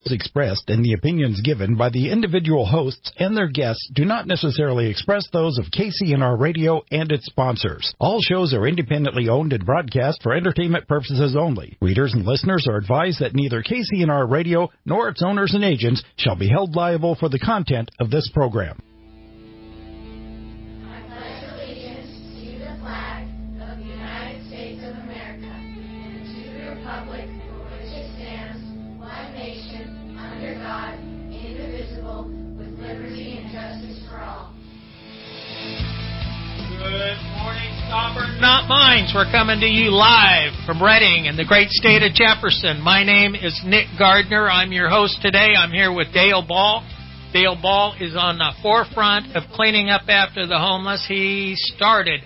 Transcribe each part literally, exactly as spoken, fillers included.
expressed and the opinions given by the individual hosts and their guests do not necessarily express those of K C N R Radio and its sponsors. All shows are independently owned and broadcast for entertainment purposes only. Readers and listeners are advised that neither K C N R Radio nor its owners and agents shall be held liable for the content of this program. Not Mines. We're coming to you live from Reading in the great state of Jefferson. My name is Nick Gardner. I'm your host today. I'm here with Dale Ball. Dale Ball is on the forefront of cleaning up after the homeless. He started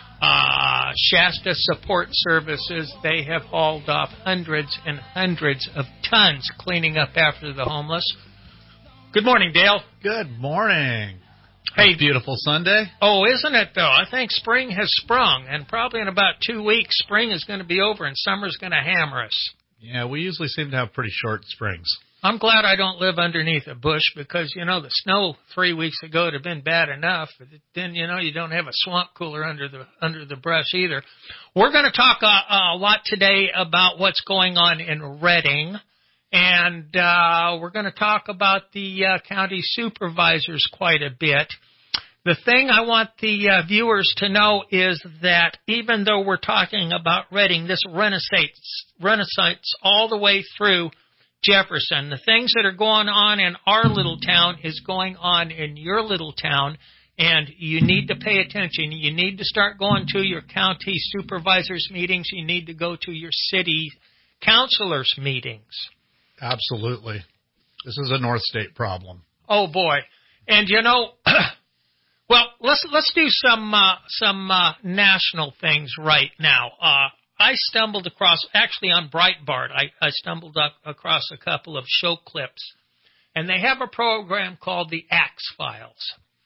uh, Shasta Support Services. They have hauled off hundreds and hundreds of tons cleaning up after the homeless. Good morning, Dale. Good morning. Hey, beautiful Sunday. Oh, isn't it, though? I think spring has sprung, and probably in about two weeks, spring is going to be over, and summer's going to hammer us. Yeah, we usually seem to have pretty short springs. I'm glad I don't live underneath a bush because, you know, the snow three weeks ago would have been bad enough. But then, you know, you don't have a swamp cooler under the under the brush either. We're going to talk a, a lot today about what's going on in Reading. And uh, we're going to talk about the uh, county supervisors quite a bit. The thing I want the uh, viewers to know is that even though we're talking about Reading, this renaissance, renaissance all the way through Jefferson, the things that are going on in our little town is going on in your little town, and you need to pay attention. You need to start going to your county supervisors meetings. You need to go to your city councilors meetings. Absolutely. This is a North State problem. Oh, boy. And, you know, well, let's let's do some uh, some uh, national things right now. Uh, I stumbled across, actually on Breitbart, I, I stumbled up across a couple of show clips. And they have a program called the Axe Files.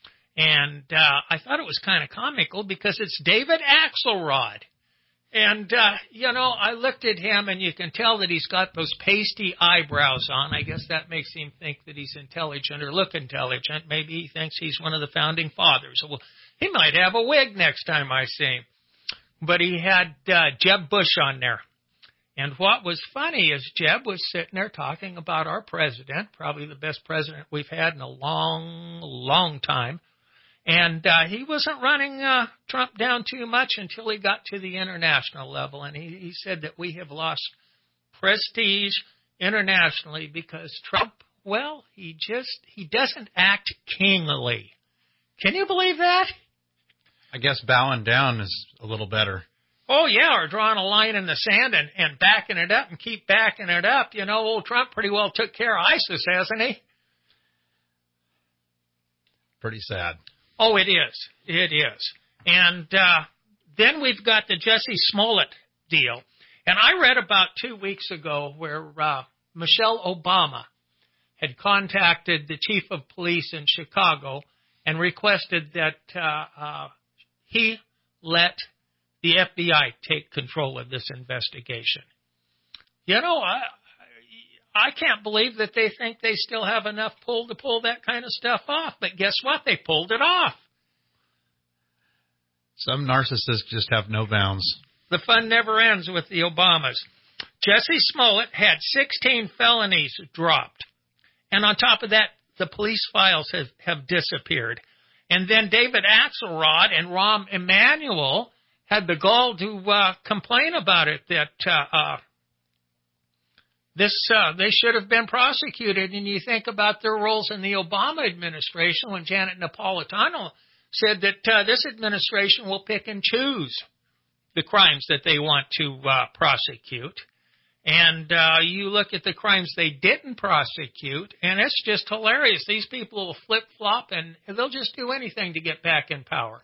And uh, I thought it was kind of comical because it's David Axelrod. And, uh, you know, I looked at him, and you can tell that he's got those pasty eyebrows on. I guess that makes him think that he's intelligent or look intelligent. Maybe he thinks he's one of the founding fathers. Well, he might have a wig next time I see him. But he had uh, Jeb Bush on there. And what was funny is Jeb was sitting there talking about our president, probably the best president we've had in a long, long time. And uh, he wasn't running uh, Trump down too much until he got to the international level. And he, he said that we have lost prestige internationally because Trump, well, he just, he doesn't act kingly. Can you believe that? I guess bowing down is a little better. Oh, yeah, or drawing a line in the sand and, and backing it up and keep backing it up. You know, old Trump pretty well took care of ISIS, hasn't he? Pretty sad. Oh, it is. It is. And uh, then we've got the Jussie Smollett deal. And I read about two weeks ago where uh, Michelle Obama had contacted the chief of police in Chicago and requested that uh, uh, he let the F B I take control of this investigation. You know, I, I can't believe that they think they still have enough pull to pull that kind of stuff off. But guess what? They pulled it off. Some narcissists just have no bounds. The fun never ends with the Obamas. Jussie Smollett had sixteen felonies dropped. And on top of that, the police files have, have disappeared. And then David Axelrod and Rahm Emanuel had the gall to uh, complain about it, that uh, uh, This uh, they should have been prosecuted. And you think about their roles in the Obama administration when Janet Napolitano said that uh, this administration will pick and choose the crimes that they want to uh, prosecute. And uh, you look at the crimes they didn't prosecute, and it's just hilarious. These people will flip-flop, and they'll just do anything to get back in power.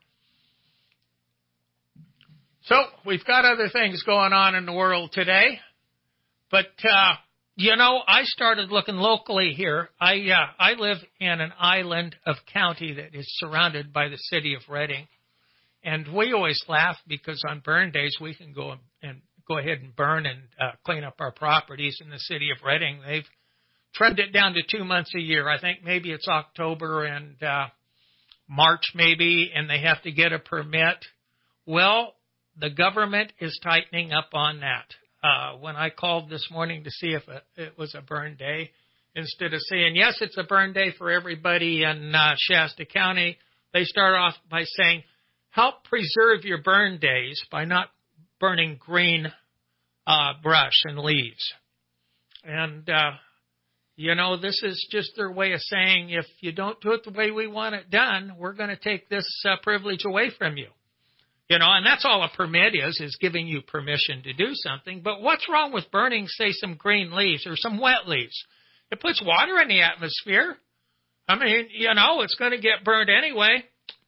So we've got other things going on in the world today. But, uh, you know, I started looking locally here. I uh, I live in an island of county that is surrounded by the city of Reading. And we always laugh because on burn days we can go and go ahead and burn and uh, clean up our properties in the city of Reading. They've trimmed it down to two months a year. I think maybe it's October and uh, March maybe, and they have to get a permit. Well, the government is tightening up on that. Uh, when I called this morning to see if it was a burn day, instead of saying, yes, it's a burn day for everybody in uh, Shasta County, they start off by saying, help preserve your burn days by not burning green uh, brush and leaves. And, uh, you know, this is just their way of saying, if you don't do it the way we want it done, we're going to take this uh, privilege away from you. You know, and that's all a permit is, is giving you permission to do something. But what's wrong with burning, say, some green leaves or some wet leaves? It puts water in the atmosphere. I mean, you know, it's going to get burned anyway.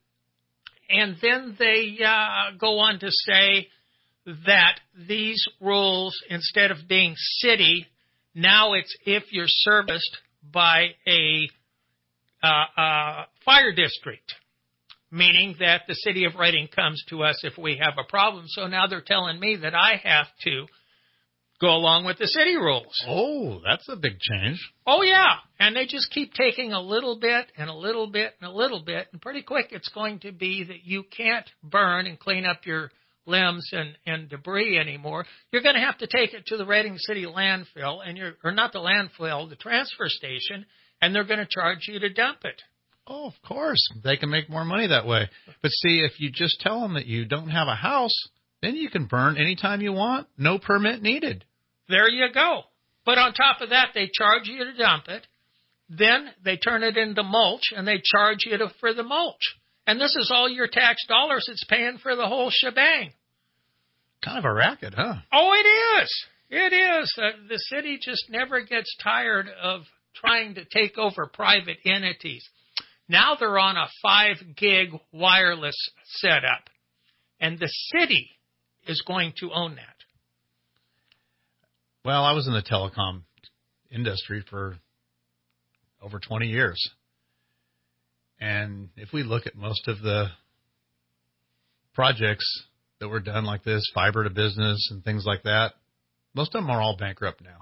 And then they uh, go on to say that these rules, instead of being city, now it's if you're serviced by a uh, uh, fire district, meaning that the city of Reading comes to us if we have a problem. So now they're telling me that I have to go along with the city rules. Oh, that's a big change. Oh, yeah. And they just keep taking a little bit and a little bit and a little bit. And pretty quick it's going to be that you can't burn and clean up your limbs and, and debris anymore. You're going to have to take it to the Reading City landfill, and you're, or not the landfill, the transfer station, and they're going to charge you to dump it. Oh, of course. They can make more money that way. But see, if you just tell them that you don't have a house, then you can burn anytime you want. No permit needed. There you go. But on top of that, they charge you to dump it. Then they turn it into mulch, and they charge you to, for the mulch. And this is all your tax dollars it's paying for the whole shebang. Kind of a racket, huh? Oh, it is. It is. Uh, the city just never gets tired of trying to take over private entities. Now they're on a five gig wireless setup, and the city is going to own that. Well, I was in the telecom industry for over twenty years. And if we look at most of the projects that were done like this, fiber to business and things like that, most of them are all bankrupt now.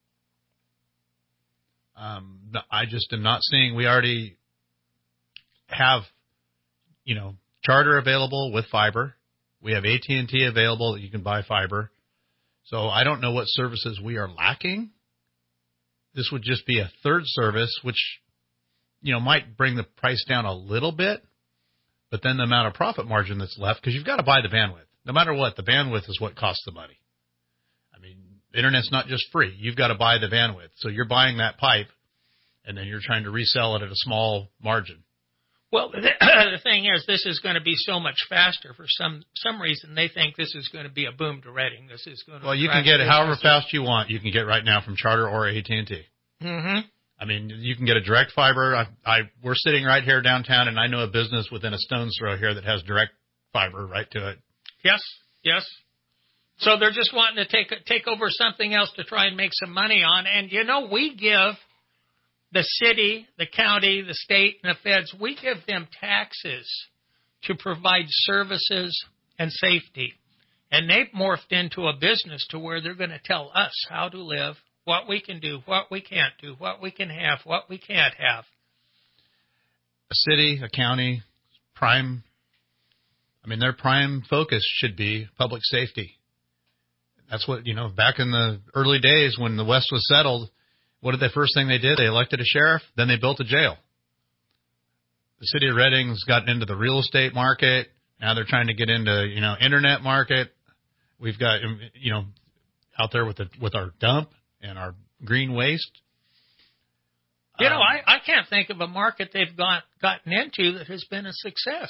Um, I just am not seeing, we already have, you know, Charter available with fiber. We have A T and T available that you can buy fiber. So I don't know what services we are lacking. This would just be a third service, which, you know, might bring the price down a little bit, but then the amount of profit margin that's left, because you've got to buy the bandwidth. No matter what, the bandwidth is what costs the money. I mean, the internet's not just free. You've got to buy the bandwidth. So you're buying that pipe, and then you're trying to resell it at a small margin. Well, the, the thing is, this is going to be so much faster. For some some reason, they think this is going to be a boom to Reading. This is going to. Well, you can get it however fast you want. You can get right now from Charter or A T and T. Mm-hmm. I mean, you can get a direct fiber. I, I we're sitting right here downtown, and I know a business within a stone's throw here that has direct fiber right to it. Yes, yes. So they're just wanting to take take over something else to try and make some money on. And you know, we give the city, the county, the state, and the feds, we give them taxes to provide services and safety. And they've morphed into a business to where they're going to tell us how to live, what we can do, what we can't do, what we can have, what we can't have. A city, a county, prime, I mean, their prime focus should be public safety. That's what, you know, back in the early days when the West was settled, what did the first thing they did? They elected a sheriff, then they built a jail. The city of Reading's gotten into the real estate market. Now they're trying to get into, you know, internet market. We've got, you know, out there with the, with our dump and our green waste. You know, um, I, I can't think of a market they've got, gotten into that has been a success.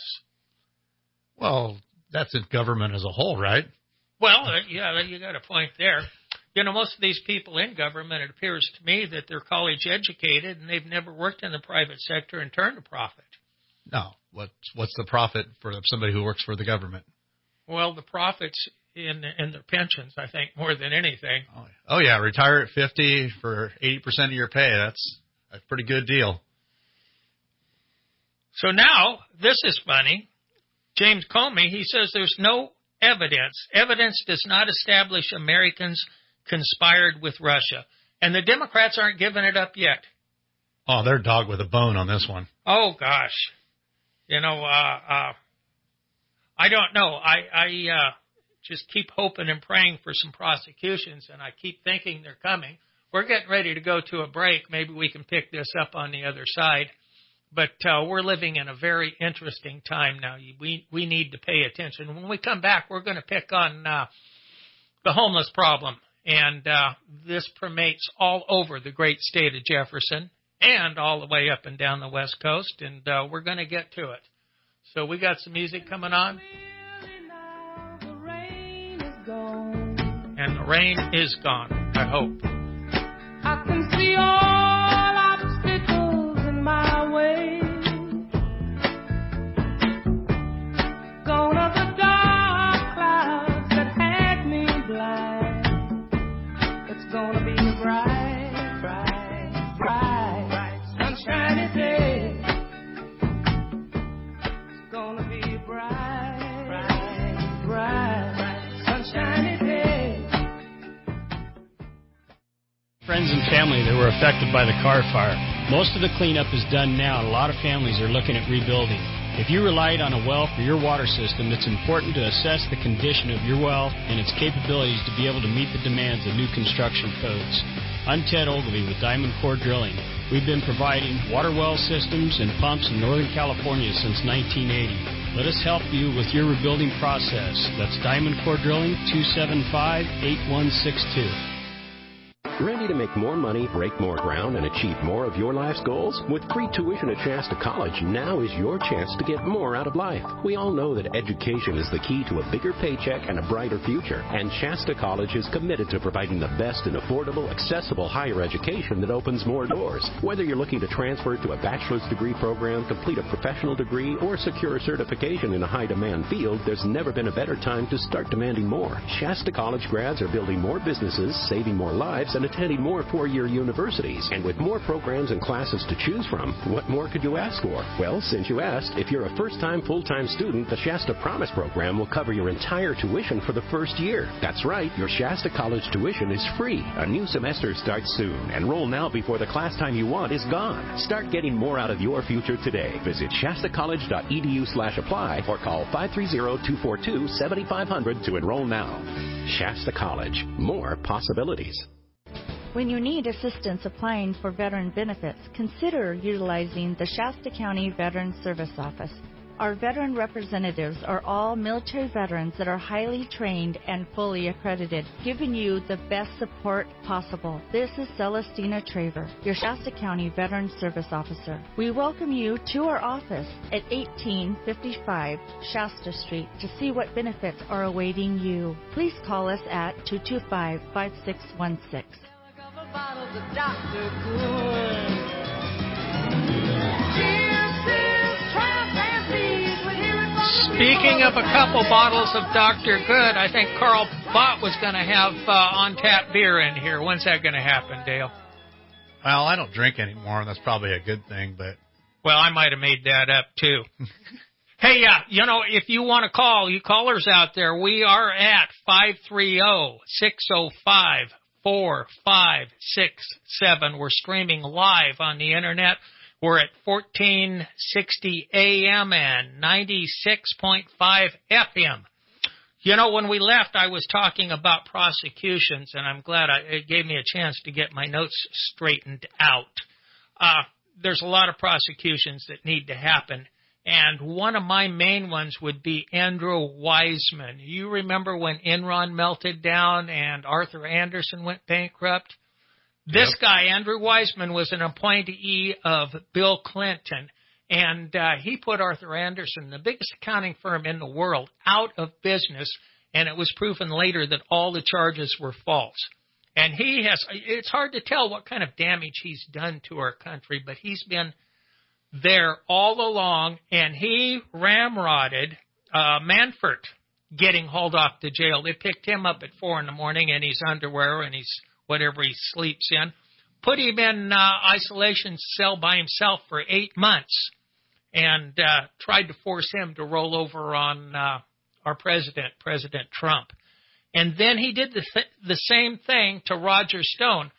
Well, that's in government as a whole, right? Well, uh, yeah, you got a point there. You know, most of these people in government, it appears to me that they're college educated and they've never worked in the private sector and turned a profit. No. What's, what's the profit for somebody who works for the government? Well, the profits in, in their pensions, I think, more than anything. Oh, oh yeah. Retire at fifty for eighty percent of your pay. That's a pretty good deal. So now, this is funny. James Comey, he says there's no evidence. Evidence does not establish Americans conspired with Russia. And the Democrats aren't giving it up yet. Oh, they're dog with a bone on this one. Oh, gosh. You know, uh, uh, I don't know. I, I uh, just keep hoping and praying for some prosecutions, and I keep thinking they're coming. We're getting ready to go to a break. Maybe we can pick this up on the other side. But uh, we're living in a very interesting time now. We we need to pay attention. When we come back, we're going to pick on uh, the homeless problem. And uh, this permeates all over the great state of Jefferson and all the way up and down the West Coast. And uh, we're going to get to it. So we got some music coming on. And the rain is gone, I hope. I can see all obstacles in my way. Gone are the dark clouds that had me blind. It's gonna be a bright, bright, bright, bright, sunshiny day. It's gonna be a bright, bright, bright, bright, sunshiny day. Friends and family that were affected by the Carr fire. Most of the cleanup is done now, and a lot of families are looking at rebuilding. If you relied on a well for your water system, it's important to assess the condition of your well and its capabilities to be able to meet the demands of new construction codes. I'm Ted Ogilvie with Diamond Core Drilling. We've been providing water well systems and pumps in Northern California since nineteen eighty. Let us help you with your rebuilding process. That's Diamond Core Drilling, two seven five, eight one six two. Ready to make more money, break more ground, and achieve more of your life's goals? With free tuition at Shasta College, now is your chance to get more out of life. We all know that education is the key to a bigger paycheck and a brighter future, and Shasta College is committed to providing the best in affordable, accessible higher education that opens more doors. Whether you're looking to transfer to a bachelor's degree program, complete a professional degree, or secure a certification in a high-demand field, there's never been a better time to start demanding more. Shasta College grads are building more businesses, saving more lives, and attending more four-year universities. And with more programs and classes to choose from, what more could you ask for? Well, since you asked, if you're a first-time full-time student, the Shasta Promise program will cover your entire tuition for the first year. That's right, your Shasta College tuition is free. A new semester starts soon. Enroll now before the class time you want is gone. Start getting more out of your future today. Visit shastacollege.edu slash apply or call five three zero, two four two, seven five zero zero to enroll now. Shasta College. More possibilities. When you need assistance applying for veteran benefits, consider utilizing the Shasta County Veteran Service Office. Our veteran representatives are all military veterans that are highly trained and fully accredited, giving you the best support possible. This is Celestina Traver, your Shasta County Veteran Service Officer. We welcome you to our office at eighteen fifty-five Shasta Street to see what benefits are awaiting you. Please call us at two two five, five six one six. Speaking of a couple bottles of Doctor Good, I think Carl Bott was going to have uh, on-tap beer in here. When's that going to happen, Dale? Well, I don't drink anymore, and that's probably a good thing, but... Well, I might have made that up, too. Hey, uh, you know, if you want to call, you callers out there, we are at five three zero, six zero five, four five six seven. We're streaming live on the internet. We're at fourteen sixty A M and ninety-six point five F M. You know, when we left, I was talking about prosecutions, and I'm glad I, it gave me a chance to get my notes straightened out. Uh, there's a lot of prosecutions that need to happen, and one of my main ones would be Andrew Wiseman. You remember when Enron melted down and Arthur Andersen went bankrupt? This yep. guy, Andrew Wiseman, was an appointee of Bill Clinton, and uh, he put Arthur Andersen, the biggest accounting firm in the world, out of business, and it was proven later that all the charges were false. And he has, it's hard to tell what kind of damage he's done to our country, but he's been there all along, and he ramrodded uh, Manfort getting hauled off to jail. They picked him up at four in the morning in his underwear and his whatever he sleeps in, put him in uh, isolation cell by himself for eight months, and uh, tried to force him to roll over on uh, our president, President Trump. And then he did the, th- the same thing to Roger Stone.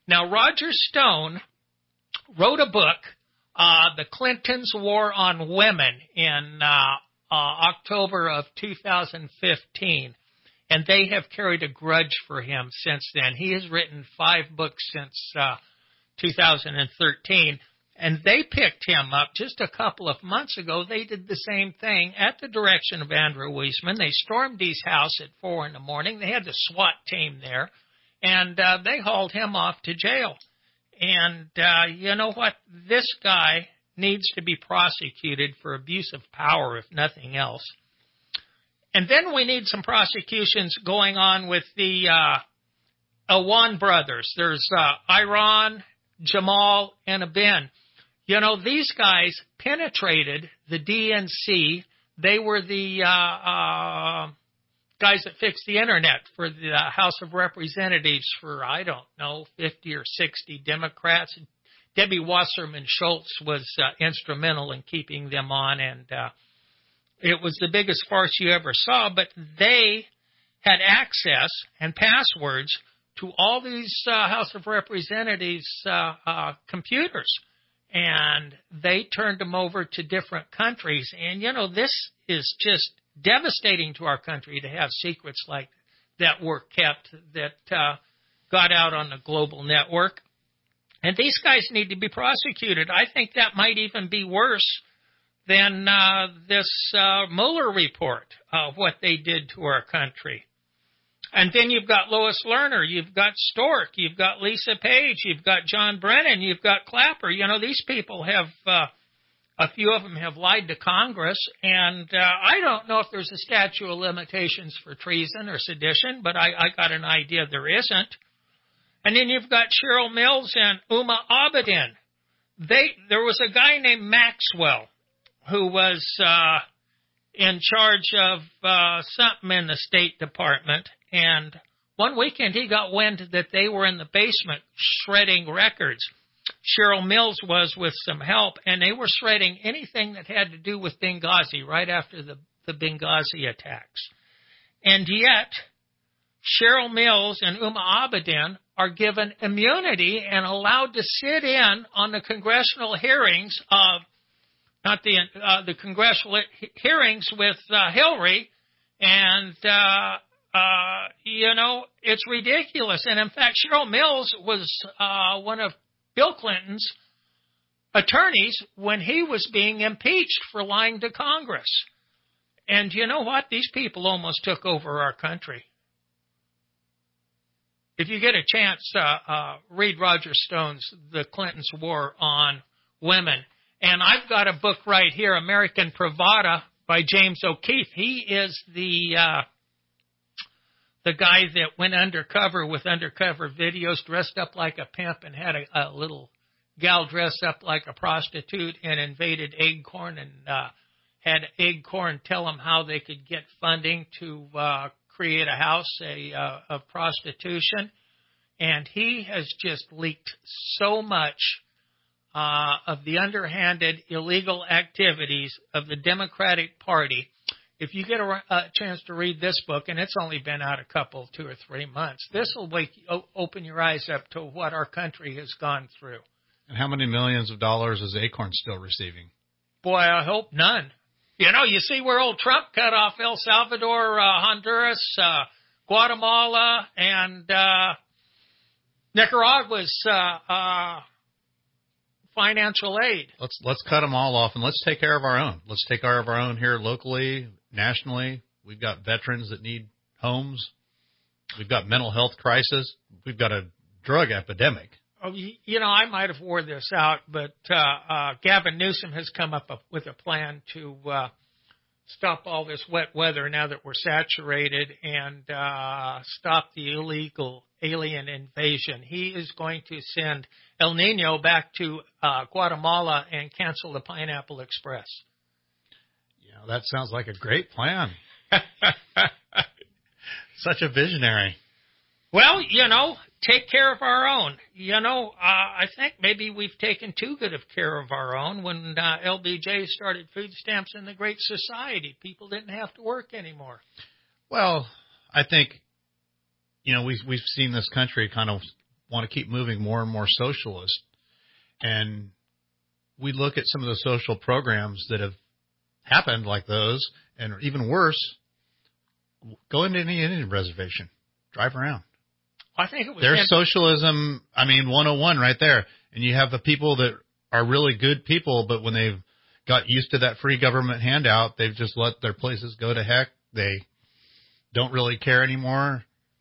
Now, Roger Stone wrote a book, uh, The Clintons' War on Women, in uh, uh, October of two thousand fifteen. And they have carried a grudge for him since then. He has written five books since uh, two thousand thirteen. And they picked him up just a couple of months ago. They did the same thing at the direction of Andrew Weissman. They stormed his house at four in the morning. They had the SWAT team there. And uh, they hauled him off to jail. And uh, you know what? This guy needs to be prosecuted for abuse of power, if nothing else. And then we need some prosecutions going on with the uh, Awan brothers. There's uh, Iran, Jamal, and Abin. You know, these guys penetrated the D N C. They were the uh, uh, guys that fixed the Internet for the uh, House of Representatives for, I don't know, fifty or sixty Democrats. Debbie Wasserman Schultz was uh, instrumental in keeping them on, and uh, it was the biggest farce you ever saw. But they had access and passwords to all these uh, House of Representatives uh, uh, computers. And they turned them over to different countries. And, you know, this is just devastating to our country to have secrets like that were kept that uh, got out on the global network. And these guys need to be prosecuted. I think that might even be worse than uh, this uh, Mueller report of what they did to our country. And then you've got Lois Lerner, you've got Stork, you've got Lisa Page, you've got John Brennan, you've got Clapper. You know, these people have, uh, a few of them have lied to Congress, and uh, I don't know if there's a statute of limitations for treason or sedition, but I, I got an idea there isn't. And then you've got Cheryl Mills and Uma Abedin. They, there was a guy named Maxwell who was uh, in charge of uh, something in the State Department. And one weekend he got wind that they were in the basement shredding records. Cheryl Mills was with some help, and they were shredding anything that had to do with Benghazi right after the, the Benghazi attacks. And yet, Cheryl Mills and Uma Abedin are given immunity and allowed to sit in on the congressional hearings of, not the, uh, the congressional hearings with uh, Hillary, and uh Uh, you know, it's ridiculous. And in fact, Cheryl Mills was uh, one of Bill Clinton's attorneys when he was being impeached for lying to Congress. And you know what? These people almost took over our country. If you get a chance, uh, uh, read Roger Stone's The Clintons' War on Women. And I've got a book right here, American Pravada by James O'Keefe. He is the... Uh, The guy that went undercover with undercover videos, dressed up like a pimp and had a, a little gal dressed up like a prostitute and invaded Acorn and uh, had Acorn tell them how they could get funding to uh, create a house a, uh, of prostitution. And he has just leaked so much uh, of the underhanded illegal activities of the Democratic Party. If you get a, a chance to read this book, and it's only been out a couple, two or three months, this will wake, o- open your eyes up to what our country has gone through. And how many millions of dollars is Acorn still receiving? Boy, I hope none. You know, you see where old Trump cut off El Salvador, uh, Honduras, uh, Guatemala, and uh, Nicaragua's uh, uh, financial aid. Let's let's cut them all off and let's take care of our own. Let's take care of our own here locally, nationally. We've got veterans that need homes. We've got mental health crisis. We've got a drug epidemic. Oh, you know, I might have wore this out, but uh, uh, Gavin Newsom has come up with a plan to uh, stop all this wet weather now that we're saturated and uh, stop the illegal alien invasion. He is going to send El Nino back to uh, Guatemala and cancel the Pineapple Express. Yeah, that sounds like a great plan. Such a visionary. Well, you know, take care of our own. You know, uh, I think maybe we've taken too good of care of our own. When uh, L B J started food stamps in the Great Society, people didn't have to work anymore. Well, I think, you know, we've, we've seen this country kind of want to keep moving more and more socialist. And we look at some of the social programs that have happened like those, and even worse, go into any Indian reservation, drive around. I think it was There's in- socialism, I mean, one oh one right there. And you have the people that are really good people, but when they've got used to that free government handout, they've just let their places go to heck. They don't really care anymore.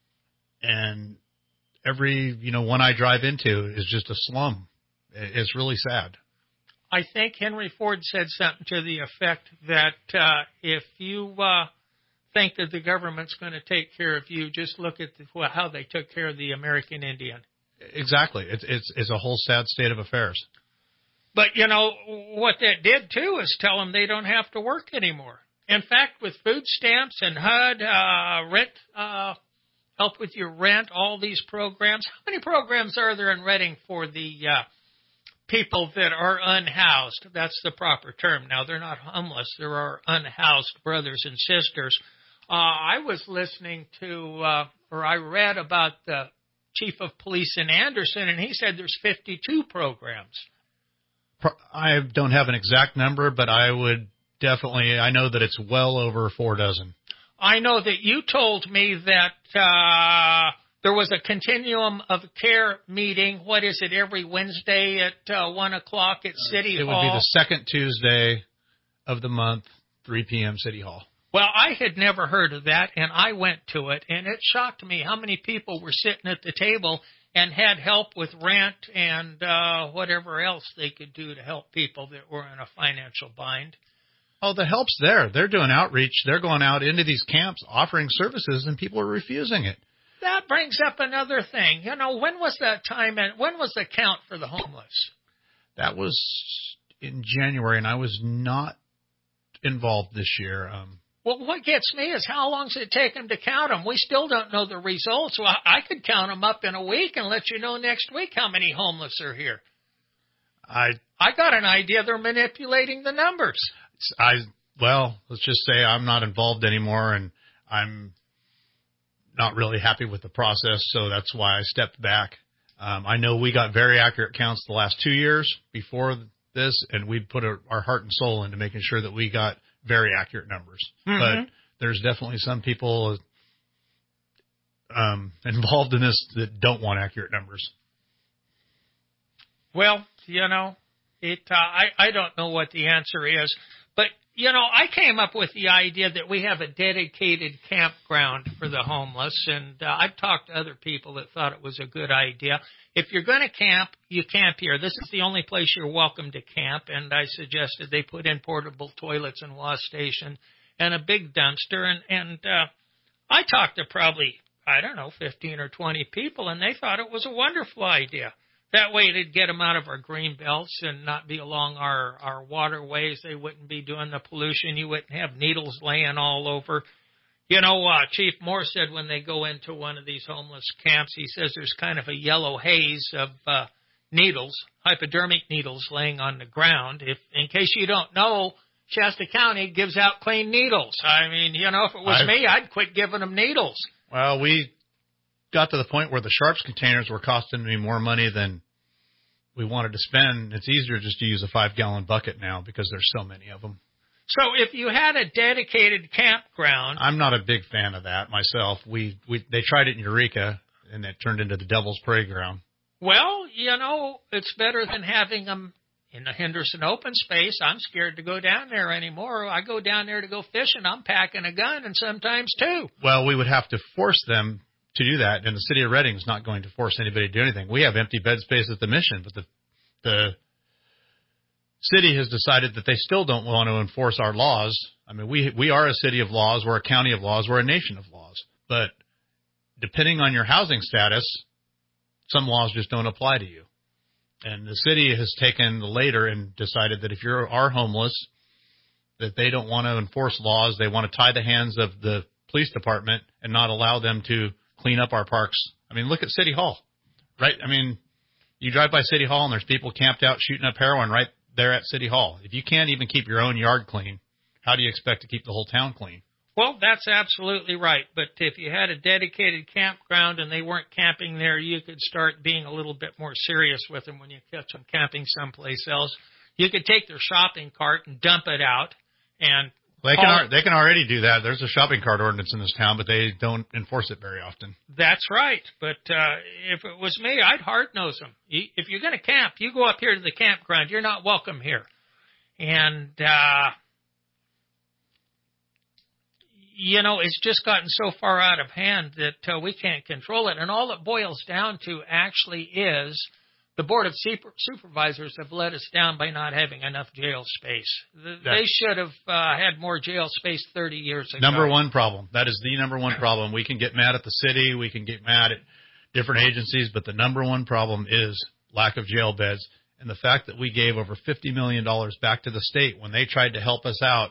And every, you know, one I drive into is just a slum. It's really sad. I think Henry Ford said something to the effect that uh, if you uh, think that the government's going to take care of you, just look at the, well, how they took care of the American Indian. Exactly. It's, it's, it's a whole sad state of affairs. But, you know, what that did, too, is tell them they don't have to work anymore. In fact, with food stamps and H U D, uh, rent, uh, help with your rent, all these programs. How many programs are there in Reading for the uh, people that are unhoused? That's the proper term. Now, they're not homeless. There are unhoused brothers and sisters. Uh, I was listening to, uh, or I read about the chief of police in Anderson, and he said there's fifty-two programs. I don't have an exact number, but I would definitely, I know that it's well over four dozen. I know that you told me that uh, there was a continuum of care meeting. What is it, every Wednesday at uh, one o'clock at City it Hall? It would be the second Tuesday of the month, three p.m. City Hall. Well, I had never heard of that, and I went to it, and it shocked me how many people were sitting at the table and had help with rent and uh, whatever else they could do to help people that were in a financial bind. Oh, the help's there. They're doing outreach. They're going out into these camps offering services, and people are refusing it. That brings up another thing. You know, when was that time, and when was the count for the homeless? That was in January, and I was not involved this year. Um, Well, what gets me is how long does it take them to count them? We still don't know the results. Well, I could count them up in a week and let you know next week how many homeless are here. I I got an idea they're manipulating the numbers. I well, let's just say I'm not involved anymore, and I'm not really happy with the process, so that's why I stepped back. Um, I know we got very accurate counts the last two years before this, and we put a, our heart and soul into making sure that we got very accurate numbers. Mm-hmm. But there's definitely some people um, involved in this that don't want accurate numbers. Well, you know, it. Uh, I I don't know what the answer is, but you know, I came up with the idea that we have a dedicated campground for the homeless, and uh, I've talked to other people that thought it was a good idea. If you're going to camp, you camp here. This is the only place you're welcome to camp, and I suggested they put in portable toilets and wash station and a big dumpster, and and uh, I talked to probably, I don't know, fifteen or twenty people, and they thought it was a wonderful idea. That way it'd get them out of our green belts and not be along our, our waterways. They wouldn't be doing the pollution. You wouldn't have needles laying all over. You know, uh, Chief Moore said when they go into one of these homeless camps, he says there's kind of a yellow haze of uh, needles, hypodermic needles laying on the ground. If, in case you don't know, Shasta County gives out clean needles. I mean, you know, if it was I've, me, I'd quit giving them needles. Well, we got to the point where the Sharps containers were costing me more money than we wanted to spend. It's easier just to use a five-gallon bucket now because there's so many of them. So if you had a dedicated campground... I'm not a big fan of that myself. We, we They tried it in Eureka, and it turned into the Devil's Playground. Well, you know, it's better than having them in the Henderson open space. I'm scared to go down there anymore. I go down there to go fishing. I'm packing a gun, and sometimes two. Well, we would have to force them to do that, and the city of Reading is not going to force anybody to do anything. We have empty bed space at the Mission, but the the city has decided that they still don't want to enforce our laws. I mean, we we are a city of laws, we're a county of laws, we're a nation of laws. But depending on your housing status, some laws just don't apply to you. And the city has taken the later and decided that if you are homeless, that they don't want to enforce laws. They want to tie the hands of the police department and not allow them to clean up our parks. I mean, look at City Hall, right? I mean, you drive by City Hall and there's people camped out shooting up heroin right there at City Hall. If you can't even keep your own yard clean, how do you expect to keep the whole town clean? Well, that's absolutely right. But if you had a dedicated campground and they weren't camping there, you could start being a little bit more serious with them when you catch them camping someplace else. You could take their shopping cart and dump it out. And they can they can already do that. There's a shopping cart ordinance in this town, but they don't enforce it very often. That's right. But uh, if it was me, I'd hard-nose them. If you're going to camp, you go up here to the campground. You're not welcome here. And, uh, you know, it's just gotten so far out of hand that uh, we can't control it. And all it boils down to actually is the Board of Super- Supervisors have let us down by not having enough jail space. The, they should have uh, had more jail space thirty years ago. Number one problem. That is the number one problem. We can get mad at the city. We can get mad at different agencies. But the number one problem is lack of jail beds. And the fact that we gave over fifty million dollars back to the state when they tried to help us out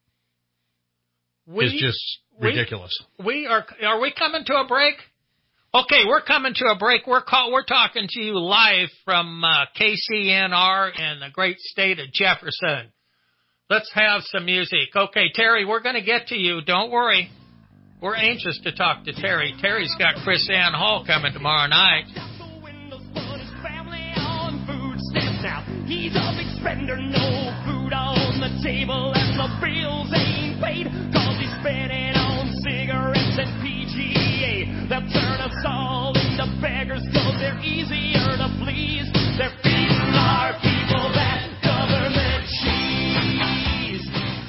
we, is just ridiculous. We, we are are we coming to a break? Okay, we're coming to a break. We're call, we're talking to you live from uh, K C N R in the great state of Jefferson. Let's have some music. Okay, Terry, we're going to get to you. Don't worry. We're anxious to talk to Terry. Terry's got Chris Ann Hall coming tomorrow night. He's a big spender, no food on the table, and the bills ain't paid, cause he's spending on cigarettes and P G A. They'll turn us all into beggars, cause they're easier to please. They're feeding our people that government cheese.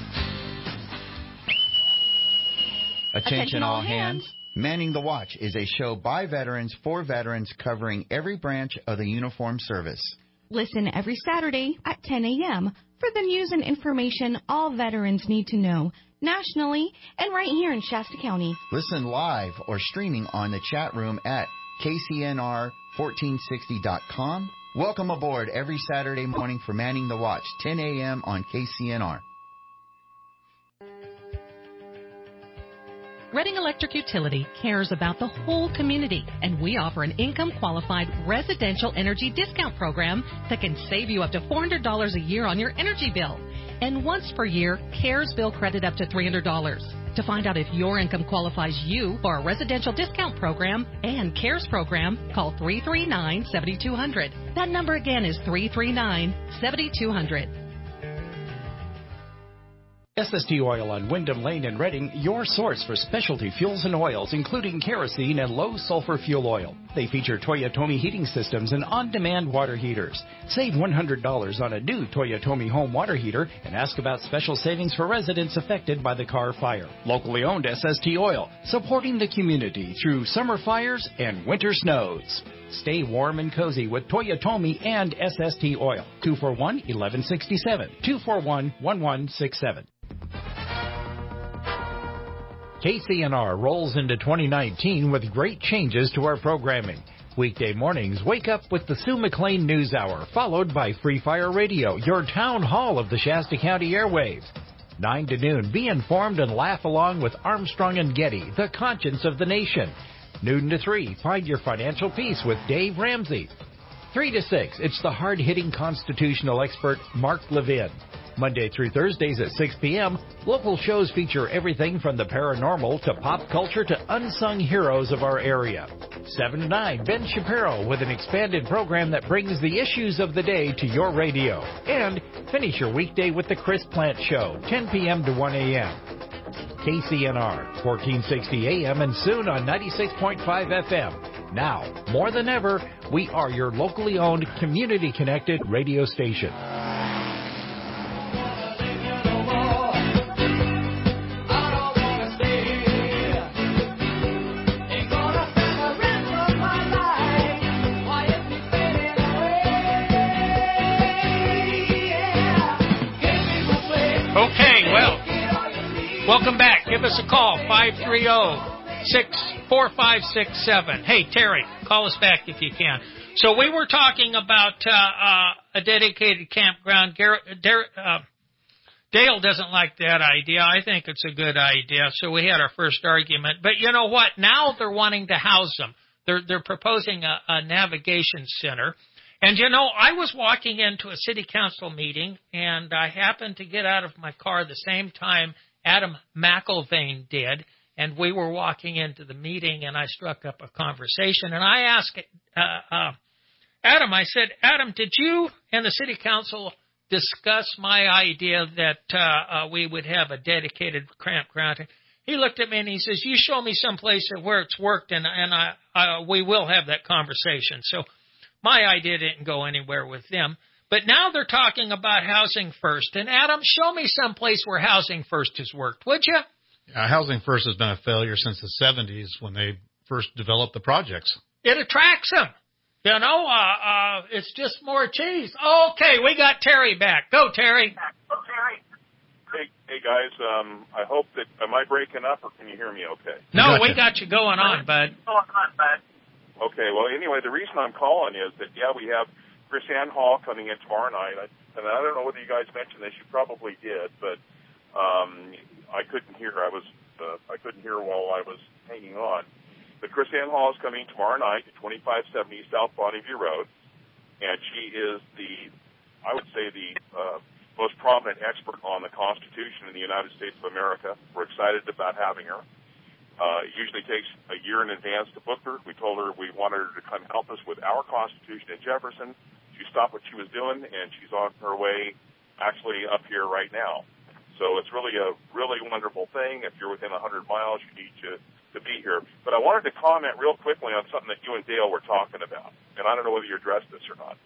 Attention all hands. Manning the Watch is a show by veterans for veterans covering every branch of the uniformed service. Listen every Saturday at ten a.m. for the news and information all veterans need to know, nationally and right here in Shasta County. Listen live or streaming on the chat room at K C N R fourteen sixty dot com. Welcome aboard every Saturday morning for Manning the Watch, ten a.m. on K C N R. Reading Electric Utility cares about the whole community, and we offer an income-qualified residential energy discount program that can save you up to four hundred dollars a year on your energy bill. And once per year, CARES bill credit up to three hundred dollars. To find out if your income qualifies you for a residential discount program and CARES program, call three three nine, seven two zero zero. That number again is three three nine, seven two zero zero. S S T Oil on Wyndham Lane in Reading, your source for specialty fuels and oils, including kerosene and low-sulfur fuel oil. They feature Toyotomi heating systems and on-demand water heaters. Save one hundred dollars on a new Toyotomi home water heater and ask about special savings for residents affected by the Carr Fire. Locally owned S S T Oil, supporting the community through summer fires and winter snows. Stay warm and cozy with Toyotomi and S S T Oil. two four one, one one six seven. two four one, one one six seven. K C N R rolls into twenty nineteen with great changes to our programming. Weekday mornings, wake up with the Sue McLean News Hour, followed by Free Fire Radio, your town hall of the Shasta County airwaves. nine to noon, be informed and laugh along with Armstrong and Getty, the conscience of the nation. Noon to three, find your financial peace with Dave Ramsey. three to six, it's the hard-hitting constitutional expert Mark Levin. Monday through Thursdays at six p.m., local shows feature everything from the paranormal to pop culture to unsung heroes of our area. seven to nine, Ben Shapiro with an expanded program that brings the issues of the day to your radio. And finish your weekday with the Chris Plant Show, ten p.m. to one a.m. K C N R, fourteen sixty a.m. and soon on ninety-six point five F M. Now, more than ever, we are your locally owned, community-connected radio station. Welcome back. Give us a call, five three zero, six four five six seven. Hey, Terry, call us back if you can. So we were talking about uh, uh, a dedicated campground. Garrett, uh, Dale doesn't like that idea. I think it's a good idea. So we had our first argument. But you know what? Now they're wanting to house them. They're, they're proposing a, a navigation center. And, you know, I was walking into a city council meeting, and I happened to get out of my car the same time Adam McIlvain did. And we were walking into the meeting, and I struck up a conversation. And I asked uh, uh, Adam, I said, Adam, did you and the city council discuss my idea that uh, uh, we would have a dedicated campground? He looked at me and he says, you show me someplace where it's worked, and, and I, I, we will have that conversation. So my idea didn't go anywhere with them. But now they're talking about Housing First. And, Adam, show me someplace where Housing First has worked, would you? Uh, Housing First has been a failure since the seventies when they first developed the projects. It attracts them. You know, uh, uh, it's just more cheese. Okay, we got Terry back. Go, Terry. Go, Terry. Hey, hey guys, um, I hope that, am I breaking up or can you hear me okay? No, we got you going on, bud. Going on, bud. Okay, well, anyway, the reason I'm calling is that, yeah, we have Chris Ann Hall coming in tomorrow night. I, and I don't know whether you guys mentioned this. You probably did, but um, I couldn't hear. I was uh, I couldn't hear while I was hanging on. But Chris Ann Hall is coming tomorrow night at twenty-five seventy South Bonneview Road, and she is the, I would say, the uh, most prominent expert on the Constitution in the United States of America. We're excited about having her. Uh, it usually takes a year in advance to book her. We told her we wanted her to come help us with our Constitution in Jefferson. She stopped what she was doing, and she's on her way actually up here right now. So it's really a really wonderful thing. If you're within one hundred miles, you need to, to be here. But I wanted to comment real quickly on something that you and Dale were talking about, and I don't know whether you addressed this or not.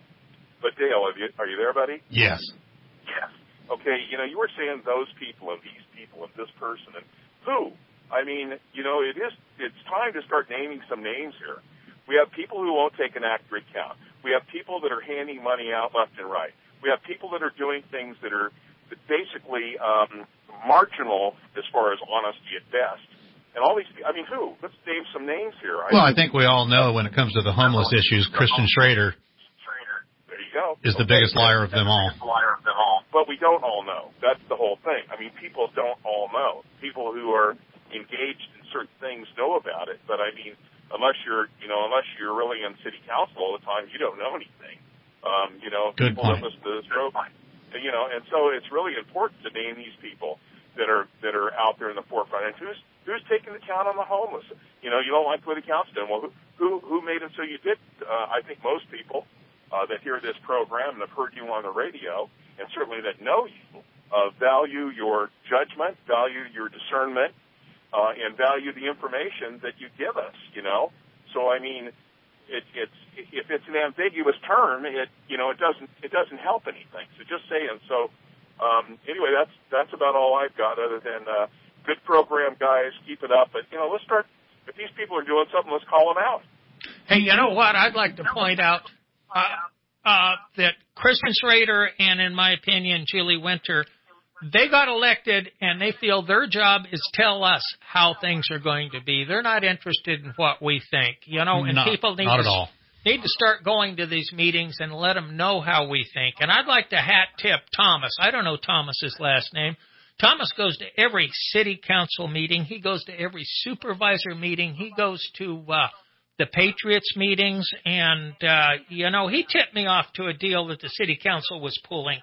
But Dale, are you, are you there, buddy? Yes. Yes. Okay, you know, you were saying those people and these people and this person and who? I mean, you know, it is, it's time to start naming some names here. We have people who won't take an accurate count. We have people that are handing money out left and right. We have people that are doing things that are basically um, marginal as far as honesty at best. And all these, I mean, who? Let's name some names here. Well, I think we all know when it comes to the homeless issues, Christian Schrader there you go. is the okay. biggest liar of them all. But we don't all know. That's the whole thing. I mean, people don't all know. People who are engaged in certain things know about it. But, I mean, unless you're, you know, unless you're really in city council all the time, you don't know anything. Um, you know, Good people point. that listen to this program. You know, and so it's really important to name these people that are that are out there in the forefront. And who's who's taking the count on the homeless? You know, you don't like the way the count's done. Well, who who, who made it so you did? Uh, I think most people uh, that hear this program and have heard you on the radio, and certainly that know you, uh, value your judgment, value your discernment, uh, and value the information that you give us. You know, so I mean. It, it's if it's an ambiguous term, it you know it doesn't it doesn't help anything. So just saying. So um, anyway, that's that's about all I've got. Other than uh, good program, guys, keep it up. But you know, let's start. If these people are doing something, let's call them out. Hey, you know what? I'd like to point out uh, uh, that Kristen Schrader and, in my opinion, Julie Winter, they got elected, and they feel their job is tell us how things are going to be. They're not interested in what we think, you know. And no, people need not to at all. need to start going to these meetings and let them know how we think. And I'd like to hat tip Thomas. I don't know Thomas's last name. Thomas goes to every city council meeting. He goes to every supervisor meeting. He goes to uh, the Patriots meetings, and uh, you know, he tipped me off to a deal that the city council was pulling.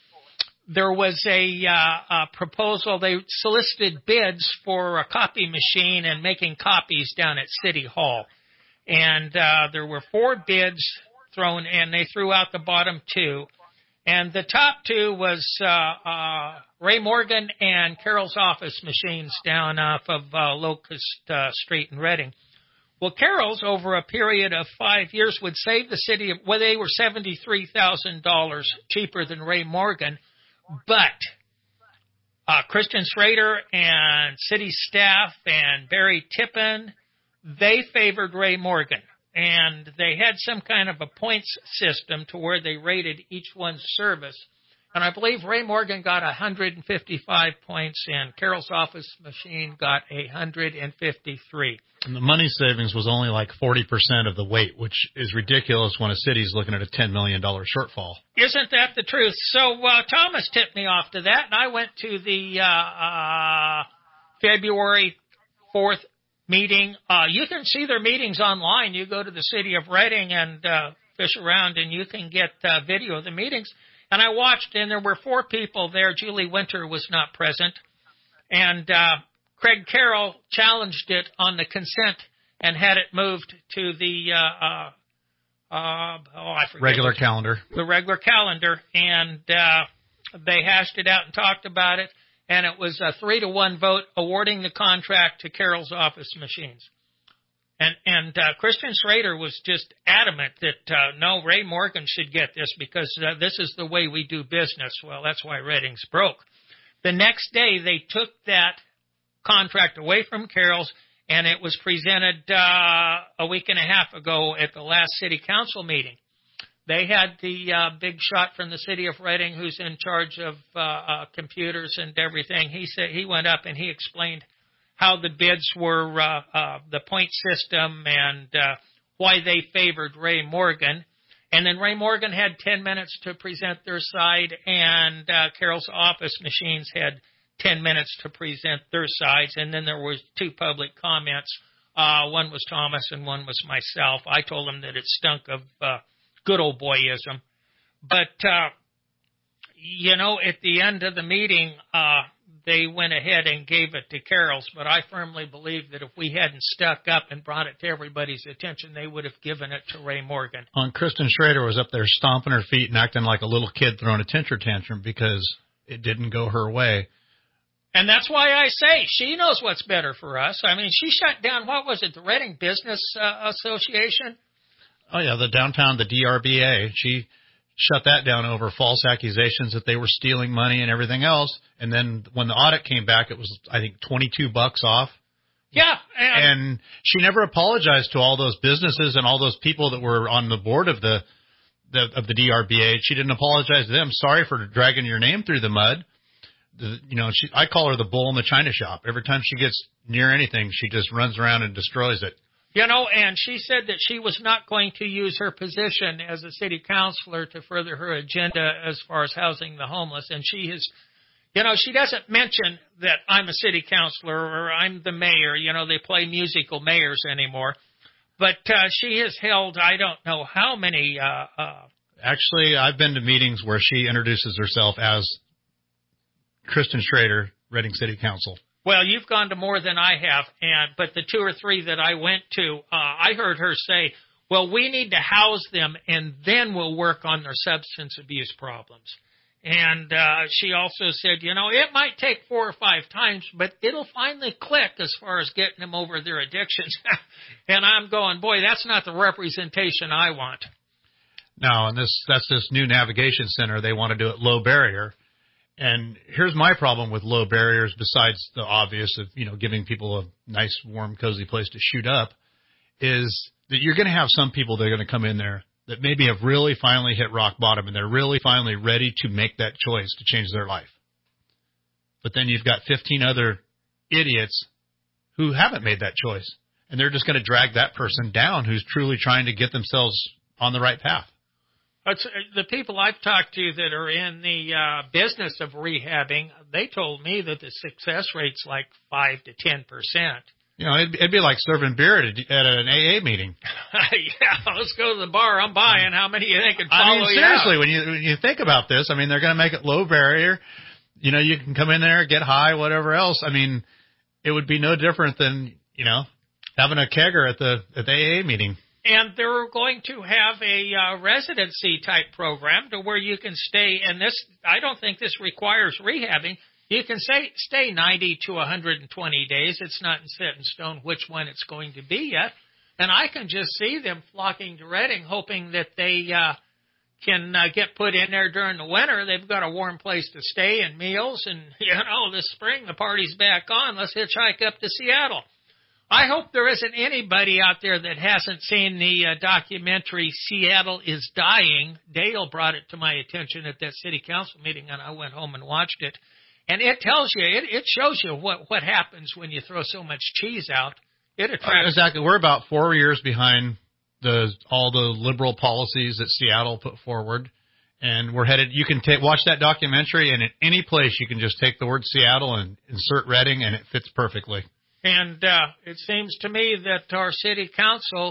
There was a, uh, a proposal. They solicited bids for a copy machine and making copies down at City Hall. And uh, there were four bids thrown, and they threw out the bottom two. And the top two was uh, uh, Ray Morgan and Carol's office machines down off of uh, Locust uh, Street in Reading. Well, Carol's, over a period of five years, would save the city, well, they were seventy-three thousand dollars cheaper than Ray Morgan. But uh, Kristen Schrader and city staff and Barry Tippin, they favored Ray Morgan. And they had some kind of a points system to where they rated each one's service. And I believe Ray Morgan got one hundred fifty-five points, and Carol's office machine got one hundred fifty-three. And the money savings was only like forty percent of the weight, which is ridiculous when a city's looking at a ten million dollars shortfall. Isn't that the truth? So uh, Thomas tipped me off to that, and I went to the uh, uh, February fourth meeting. Uh, you can see their meetings online. You go to the city of Reading and uh, fish around, and you can get uh, video of the meetings. And I watched, and there were four people there. Julie Winter was not present. And uh, Craig Carroll challenged it on the consent and had it moved to the uh, uh, uh, oh, I forget regular what, calendar. The regular calendar, and uh, they hashed it out and talked about it, and it was a three to one vote awarding the contract to Carroll's Office Machines. And and uh, Christian Schrader was just adamant that, uh, no, Ray Morgan should get this because uh, this is the way we do business. Well, that's why Redding's broke. The next day, they took that contract away from Carroll's, and it was presented uh, a week and a half ago at the last city council meeting. They had the uh, big shot from the city of Redding, who's in charge of uh, uh, computers and everything. He said he went up and he explained how the bids were, uh, uh, the point system, and uh, why they favored Ray Morgan. And then Ray Morgan had ten minutes to present their side, and uh, Carroll's Office Machines had ten minutes to present their sides. And then there was two public comments. Uh, one was Thomas and one was myself. I told him that it stunk of uh, good old boyism. But, uh, you know, at the end of the meeting, uh, they went ahead and gave it to Carroll's, but I firmly believe that if we hadn't stuck up and brought it to everybody's attention, they would have given it to Ray Morgan. On Kristen Schrader was up there stomping her feet and acting like a little kid throwing a temper tantrum because it didn't go her way. And that's why I say she knows what's better for us. I mean, she shut down, what was it, the Reading Business uh, Association? Oh, yeah, the downtown, the D R B A. She shut that down over false accusations that they were stealing money and everything else. And then when the audit came back, it was, I think, twenty-two bucks off. Yeah. And, and she never apologized to all those businesses and all those people that were on the board of the, the of the D R B A. She didn't apologize to them. Sorry for dragging your name through the mud. The, you know, she, I call her the bull in the china shop. Every time she gets near anything, she just runs around and destroys it. You know, and she said that she was not going to use her position as a city councilor to further her agenda as far as housing the homeless. And she has, you know, she doesn't mention that I'm a city councilor or I'm the mayor. You know, they play musical mayors anymore. But uh, she has held, I don't know how many. Uh, uh, Actually, I've been to meetings where she introduces herself as Kristen Schrader, Reading City Council. Well, you've gone to more than I have, and but the two or three that I went to, uh, I heard her say, well, we need to house them, and then we'll work on their substance abuse problems. And uh, she also said, you know, it might take four or five times, but it'll finally click as far as getting them over their addictions. And I'm going, boy, that's not the representation I want. No, and this that's this new navigation center. They want to do it low barrier. And here's my problem with low barriers, besides the obvious of, you know, giving people a nice, warm, cozy place to shoot up, is that you're going to have some people that are going to come in there that maybe have really finally hit rock bottom and they're really finally ready to make that choice to change their life. But then you've got fifteen other idiots who haven't made that choice, and they're just going to drag that person down who's truly trying to get themselves on the right path. It's, the people I've talked to that are in the uh, business of rehabbing, they told me that the success rate's like five to ten percent. You know, it'd, it'd be like serving beer at, a, at an A A meeting. Yeah, let's go to the bar. I'm buying. How many you think could follow I mean, you seriously, out? when you when you think about this, I mean, they're going to make it low barrier. You know, you can come in there, get high, whatever else. I mean, it would be no different than, you know, having a kegger at the at the A A meeting. And they're going to have a uh, residency type program to where you can stay. And this, I don't think this requires rehabbing. You can say, stay ninety to one hundred twenty days. It's not set in stone which one it's going to be yet. And I can just see them flocking to Reading, hoping that they uh, can uh, get put in there during the winter. They've got a warm place to stay and meals. And, you know, this spring the party's back on. Let's hitchhike up to Seattle. I hope there isn't anybody out there that hasn't seen the uh, documentary Seattle is Dying. Dale brought it to my attention at that city council meeting, and I went home and watched it. And it tells you, it, it shows you what, what happens when you throw so much cheese out. It attracts. Exactly. We're about four years behind the all the liberal policies that Seattle put forward. And we're headed, you can take, watch that documentary, and at any place you can just take the word Seattle and insert Reading, and it fits perfectly. And uh, it seems to me that our city council,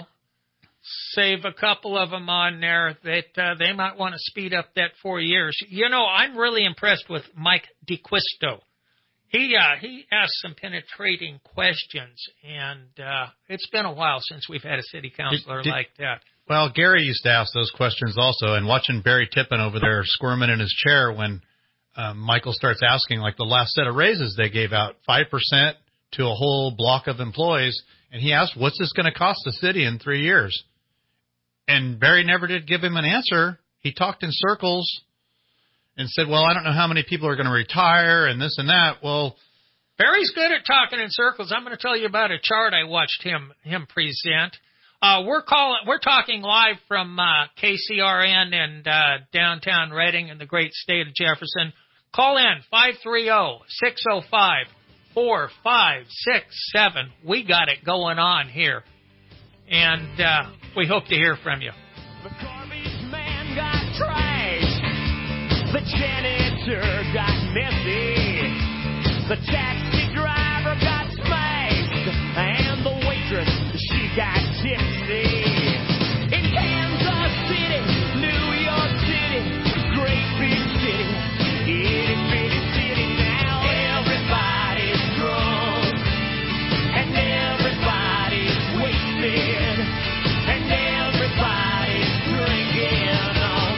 save a couple of them on there, that uh, they might want to speed up that four years. You know, I'm really impressed with Mike DeQuisto. He uh, he asked some penetrating questions, and uh, it's been a while since we've had a city councilor did, did, like that. Well, Gary used to ask those questions also, and watching Barry Tippin over there squirming in his chair when um, Michael starts asking, like the last set of raises they gave out, five percent to a whole block of employees, and he asked, what's this going to cost the city in three years? And Barry never did give him an answer. He talked in circles and said, well, I don't know how many people are going to retire and this and that. Well, Barry's good at talking in circles. I'm going to tell you about a chart I watched him him present. Uh, we're calling, we're talking live from uh, K C R N and uh, downtown Reading in the great state of Jefferson. Call in five three zero, six zero five, four five six seven. We got it going on here, and uh, we hope to hear from you. The garbage man got trashed. The janitor got messy. The taxi driver got smashed, and the waitress, she got tipsy. In Kansas City, New York City, great big city, itty bitty city now. Everybody's drunk, and everybody's wasted, and everybody's drinking on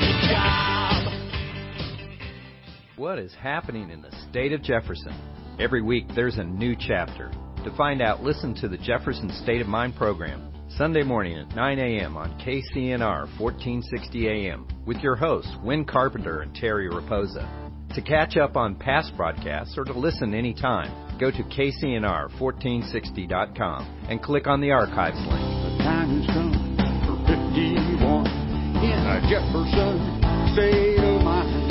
the job. What is happening in the state of Jefferson? Every week there's a new chapter. To find out, listen to the Jefferson State of Mind program, Sunday morning at nine a.m. on K C N R fourteen sixty A M with your hosts, Win Carpenter and Terry Raposa. To catch up on past broadcasts or to listen anytime, go to K C N R fourteen sixty dot com and click on the archives link. The time has come for fifty-one in a Jefferson State of Mind.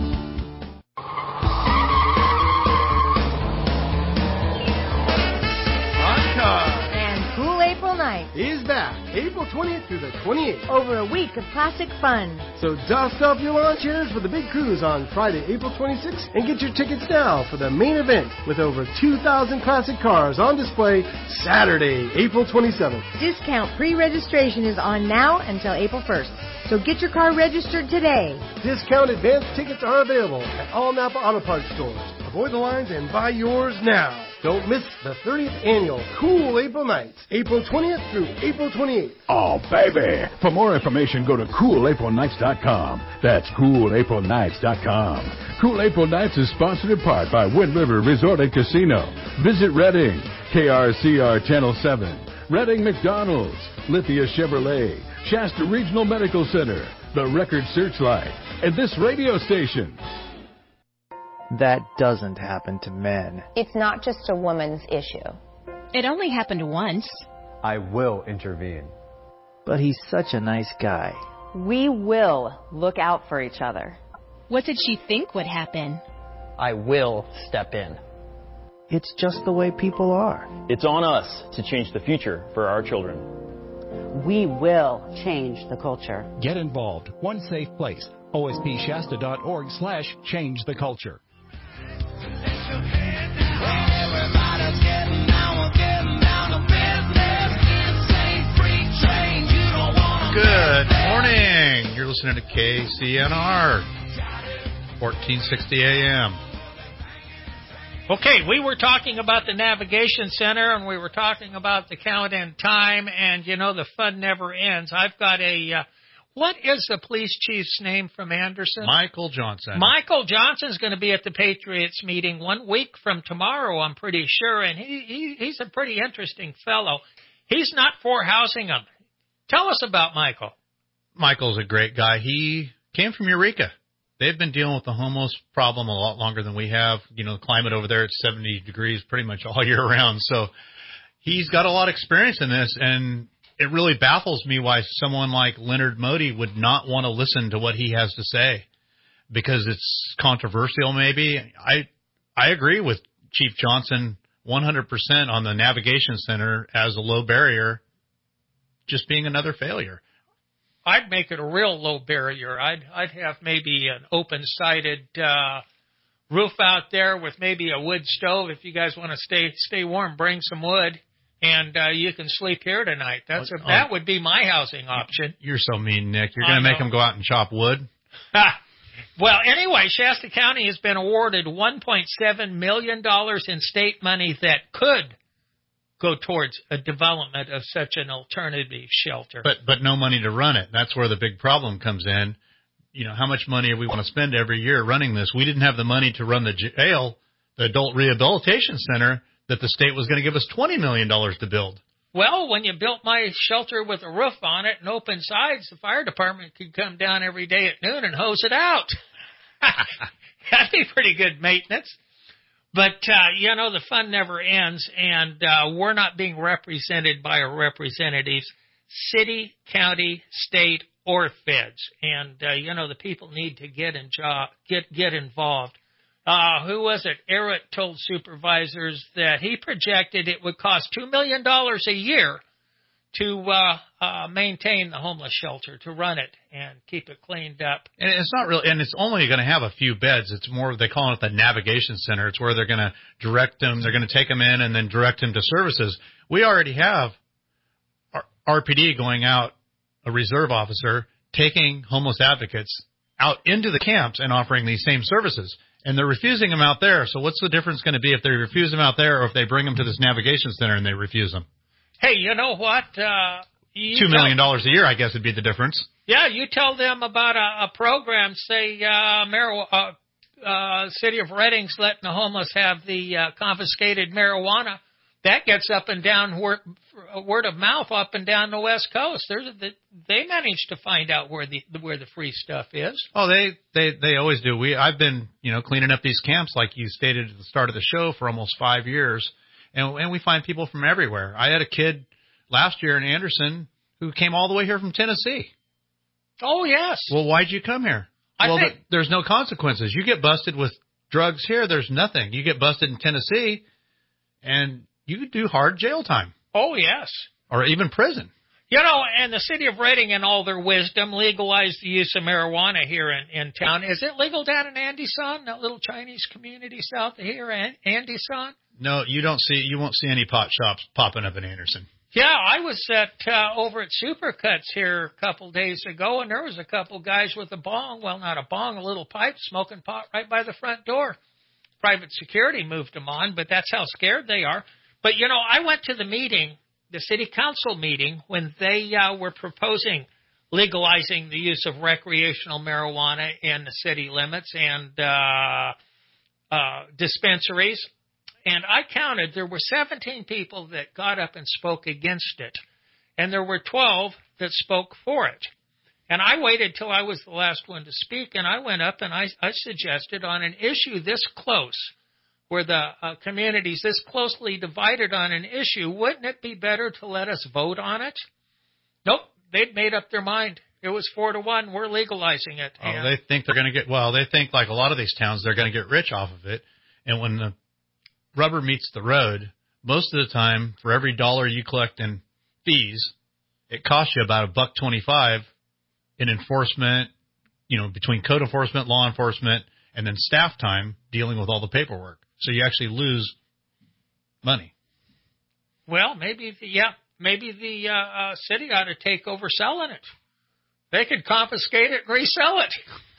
And Cool April Night is back April twentieth through the twenty-eighth. Over a week of classic fun. So dust off your lawn chairs for the big cruise on Friday, April twenty-sixth, and get your tickets now for the main event with over two thousand classic cars on display Saturday, April twenty-seventh. Discount pre-registration is on now until April first. So get your car registered today. Discount advance tickets are available at all Napa Auto Parts stores. Avoid the lines and buy yours now. Don't miss the thirtieth annual Cool April Nights, April twentieth through April twenty-eighth. Oh, baby. For more information, go to cool april nights dot com. That's cool april nights dot com. Cool April Nights is sponsored in part by Wind River Resort and Casino. Visit Reading, K R C R Channel seven, Reading McDonald's, Lithia Chevrolet, Shasta Regional Medical Center, the Record Searchlight, and this radio station. That doesn't happen to men. It's not just a woman's issue. It only happened once. I will intervene. But he's such a nice guy. We will look out for each other. What did she think would happen? I will step in. It's just the way people are. It's on us to change the future for our children. We will change the culture. Get involved. One safe place. O S P Shasta dot org slash change the culture. Good morning. You're listening to K C N R, fourteen sixty A M. Okay, we were talking about the Navigation Center, and we were talking about the count-in time, and, you know, the fun never ends. I've got a, uh, what is the police chief's name from Anderson? Michael Johnson. Michael Johnson's going to be at the Patriots meeting one week from tomorrow, I'm pretty sure, and he, he he's a pretty interesting fellow. He's not for housing them. Tell us about Michael. Michael's a great guy. He came from Eureka. They've been dealing with the homeless problem a lot longer than we have. You know, the climate over there, it's seventy degrees pretty much all year round. So he's got a lot of experience in this, and it really baffles me why someone like Leonard Modi would not want to listen to what he has to say because it's controversial maybe. I I agree with Chief Johnson one hundred percent on the Navigation Center as a low barrier just being another failure. I'd make it a real low barrier. I'd I'd have maybe an open-sided uh, roof out there with maybe a wood stove. If you guys want to stay stay warm, bring some wood, and uh, you can sleep here tonight. That's a, that would be my housing option. You're so mean, Nick. You're going to make them go out and chop wood? Well, anyway, Shasta County has been awarded one point seven million dollars in state money that could go towards a development of such an alternative shelter. But but no money to run it. That's where the big problem comes in. You know, how much money do we want to spend every year running this? We didn't have the money to run the jail, the adult rehabilitation center, that the state was going to give us twenty million dollars to build. Well, when you built my shelter with a roof on it and open sides, the fire department could come down every day at noon and hose it out. That'd be pretty good maintenance. But, uh, you know, the fun never ends, and uh, we're not being represented by our representatives, city, county, state, or feds. And, uh, you know, the people need to get in job, get get involved. Uh, who was it? Eric told supervisors that he projected it would cost two million dollars a year to uh, uh, maintain the homeless shelter, to run it and keep it cleaned up. And it's not really, and it's only going to have a few beds. It's more, they call it the navigation center. It's where they're going to direct them. They're going to take them in and then direct them to services. We already have our R P D going out, a reserve officer, taking homeless advocates out into the camps and offering these same services. And they're refusing them out there. So what's the difference going to be if they refuse them out there or if they bring them to this navigation center and they refuse them? Hey, you know what? Uh, you Two million dollars a year, I guess, would be the difference. Yeah, you tell them about a, a program, say, uh, marijuana, uh, uh, City of Redding's letting the homeless have the uh, confiscated marijuana. That gets up and down word, word of mouth up and down the West Coast. There's a, they managed to find out where the where the free stuff is. Oh, they they they always do. We I've been you know cleaning up these camps like you stated at the start of the show for almost five years, and and we find people from everywhere. I had a kid last year in Anderson who came all the way here from Tennessee. Oh yes. Well, why'd you come here? I well, think, th- there's no consequences. You get busted with drugs here, there's nothing. You get busted in Tennessee, and you could do hard jail time. Oh, yes. Or even prison. You know, and the City of Redding, in all their wisdom, legalized the use of marijuana here in, in town. Is it legal down in Andyson, that little Chinese community south of here, Andyson? No, you don't see. You won't see any pot shops popping up in Anderson. Yeah, I was at uh, over at Supercuts here a couple days ago, and there was a couple guys with a bong. Well, not a bong, a little pipe, smoking pot right by the front door. Private security moved them on, but that's how scared they are. But, you know, I went to the meeting, the city council meeting, when they uh, were proposing legalizing the use of recreational marijuana in the city limits and uh, uh, dispensaries. And I counted, there were seventeen people that got up and spoke against it. And there were twelve that spoke for it. And I waited till I was the last one to speak, and I went up and I, I suggested on an issue this close, where the uh, community's this closely divided on an issue, wouldn't it be better to let us vote on it? Nope, they'd made up their mind. It was four to one. We're legalizing it. Oh, and they think they're going to get, well, they think like a lot of these towns, they're going to get rich off of it. And when the rubber meets the road, most of the time, for every dollar you collect in fees, it costs you about a buck twenty-five in enforcement, you know, between code enforcement, law enforcement, and then staff time dealing with all the paperwork. So you actually lose money. Well, maybe, the, yeah, maybe the uh, uh, city ought to take over selling it. They could confiscate it and resell it.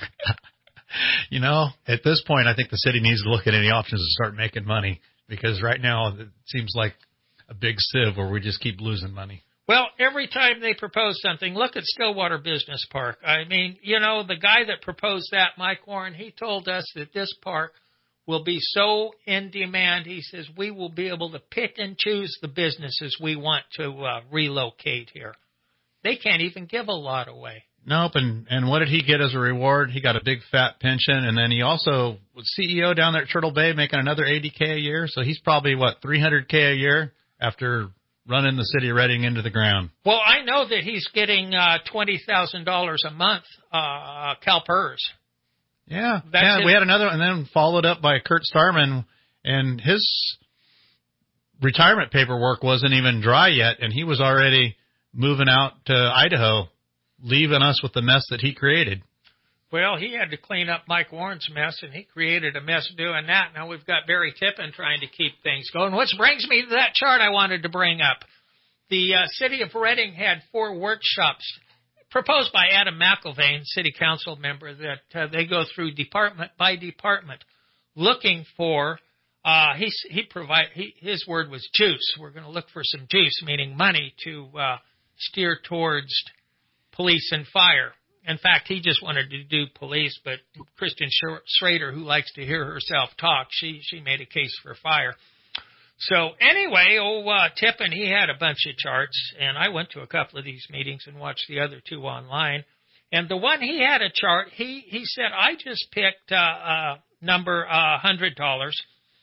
You know, at this point, I think the city needs to look at any options to start making money, because right now it seems like a big sieve where we just keep losing money. Well, every time they propose something, look at Stillwater Business Park. I mean, you know, the guy that proposed that, Mike Warren, he told us that this park will be so in demand. He says we will be able to pick and choose the businesses we want to uh, relocate here. They can't even give a lot away. Nope, and, and what did he get as a reward? He got a big fat pension, and then he also was C E O down there at Turtle Bay, making another eighty K a year. So he's probably, what, three hundred K a year after running the city of Redding into the ground. Well, I know that he's getting uh, twenty thousand dollars a month, uh, CalPERS. Yeah, That's yeah. his- We had another, and then followed up by Kurt Starman, and his retirement paperwork wasn't even dry yet, and he was already moving out to Idaho, leaving us with the mess that he created. Well, he had to clean up Mike Warren's mess, and he created a mess doing that. Now we've got Barry Tippin trying to keep things going, which brings me to that chart I wanted to bring up. The uh, city of Redding had four workshops proposed by Adam McIlvain, city council member, that uh, they go through department by department looking for, uh, he, he provide, he, his word was juice. We're going to look for some juice, meaning money to uh, steer towards police and fire. In fact, he just wanted to do police, but Kristen Schrader, who likes to hear herself talk, she, she made a case for fire. So anyway, oh, uh, Tippin, he had a bunch of charts, and I went to a couple of these meetings and watched the other two online. And the one he had a chart, he, he said, I just picked uh, uh, number uh, one hundred dollars,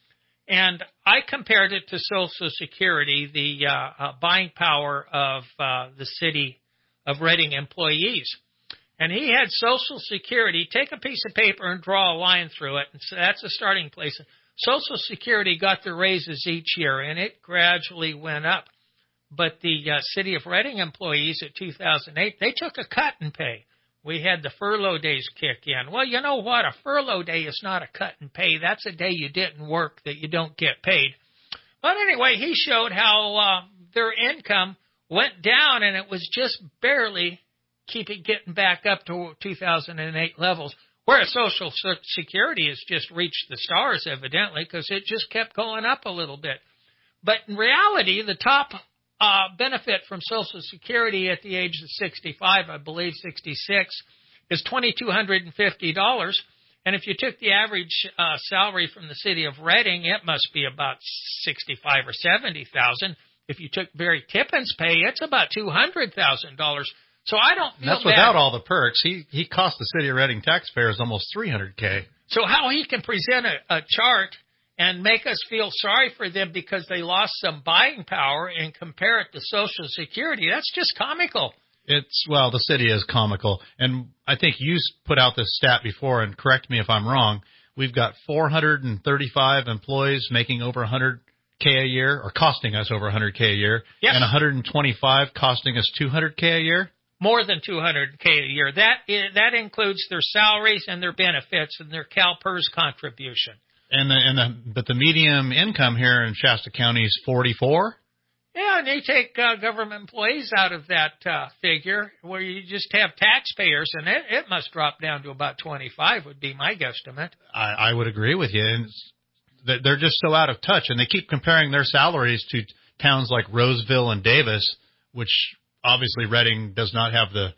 and I compared it to Social Security, the uh, uh, buying power of uh, the city of Reading employees. And he had Social Security, take a piece of paper and draw a line through it, and so that's a starting place. Social Security got their raises each year, and it gradually went up. But the uh, City of Reading employees at two thousand eight, they took a cut in pay. We had the furlough days kick in. Well, you know what? A furlough day is not a cut in pay. That's a day you didn't work that you don't get paid. But anyway, he showed how uh, their income went down, and it was just barely keeping getting back up to two thousand eight levels. Whereas Social Security has just reached the stars, evidently, because it just kept going up a little bit. But in reality, the top uh, benefit from Social Security at the age of sixty-five, I believe sixty-six, is two thousand two hundred fifty dollars. And if you took the average uh, salary from the city of Reading, it must be about sixty-five or seventy thousand. If you took Barry Tippin's pay, it's about two hundred thousand dollars. So I don't feel and that's bad. Without all the perks. He he cost the city of Reading taxpayers almost three hundred K. So how he can present a, a chart and make us feel sorry for them because they lost some buying power and compare it to Social Security, that's just comical. It's, well, the city is comical. And I think you put out this stat before, and correct me if I'm wrong, we've got four hundred thirty-five employees making over one hundred K a year, or costing us over one hundred K a year, yes. And one hundred twenty-five costing us two hundred K a year? More than two hundred K a year. That is, that includes their salaries and their benefits and their CalPERS contribution. And the and the but the median income here in Shasta County is forty-four. Yeah, and they take uh, government employees out of that uh, figure, where you just have taxpayers, and it, it must drop down to about twenty-five. Would be my guesstimate. I, I would agree with you, and they're just so out of touch, and they keep comparing their salaries to towns like Roseville and Davis, which obviously Reading does not have the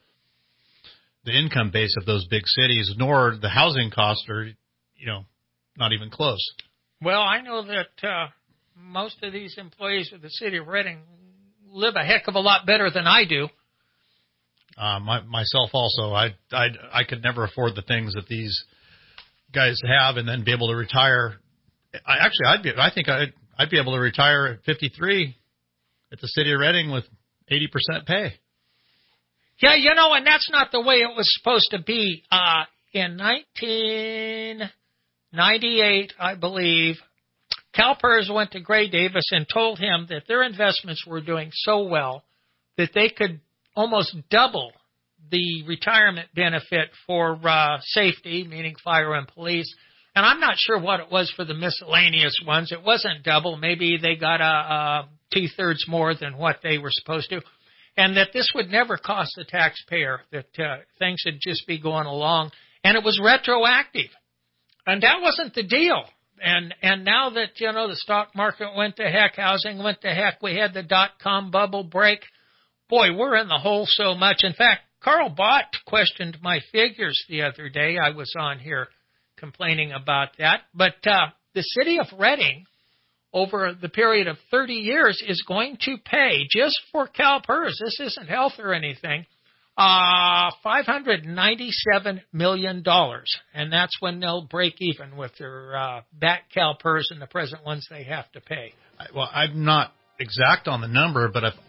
the income base of those big cities, nor the housing costs are, you know, not even close. Well, I know that uh, most of these employees of the city of Reading live a heck of a lot better than I do. Uh, my, myself also, I I I could never afford the things that these guys have, and then be able to retire. I actually, I'd be, I think I'd I'd be able to retire at fifty-three at the city of Reading with eighty percent pay. Yeah, you know, and that's not the way it was supposed to be. Uh, in nineteen ninety-eight, I believe, CalPERS went to Gray Davis and told him that their investments were doing so well that they could almost double the retirement benefit for uh, safety, meaning fire and police. And I'm not sure what it was for the miscellaneous ones. It wasn't double. Maybe they got a, a two-thirds more than what they were supposed to. And that this would never cost the taxpayer, that uh, things would just be going along. And it was retroactive. And that wasn't the deal. And and now that, you know, the stock market went to heck, housing went to heck, we had the dot-com bubble break. Boy, we're in the hole so much. In fact, Carl Bott questioned my figures the other day. I was on here complaining about that. But uh, the city of Reading, over the period of thirty years, is going to pay, just for CalPERS, this isn't health or anything, uh, five hundred ninety-seven million dollars. And that's when they'll break even with their uh, back CalPERS and the present ones they have to pay. Well, I'm not exact on the number, but if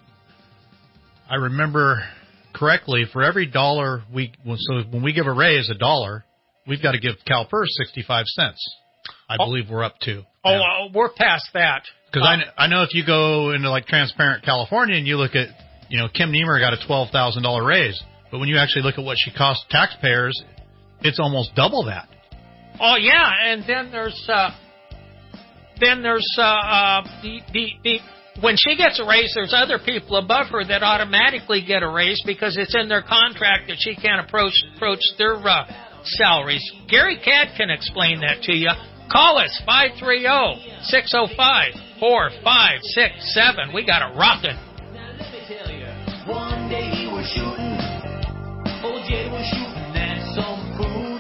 I remember correctly, for every dollar we, so when we give a raise a dollar, we've got to give CalPERS sixty-five cents. I oh. believe we're up to. Oh, uh, we're past that. Because um, I, I know if you go into like Transparent California and you look at, you know, Kim Niemer got a twelve thousand dollars raise, but when you actually look at what she cost taxpayers, it's almost double that. Oh yeah, and then there's uh, then there's uh, uh, the, the the when she gets a raise, there's other people above her that automatically get a raise because it's in their contract that she can't approach approach their uh, salaries. Gary Cadd can explain that to you. Call us, five three zero, six zero five, four five six seven. We got it rocking. One day he was shooting, old Jay was shooting at some food.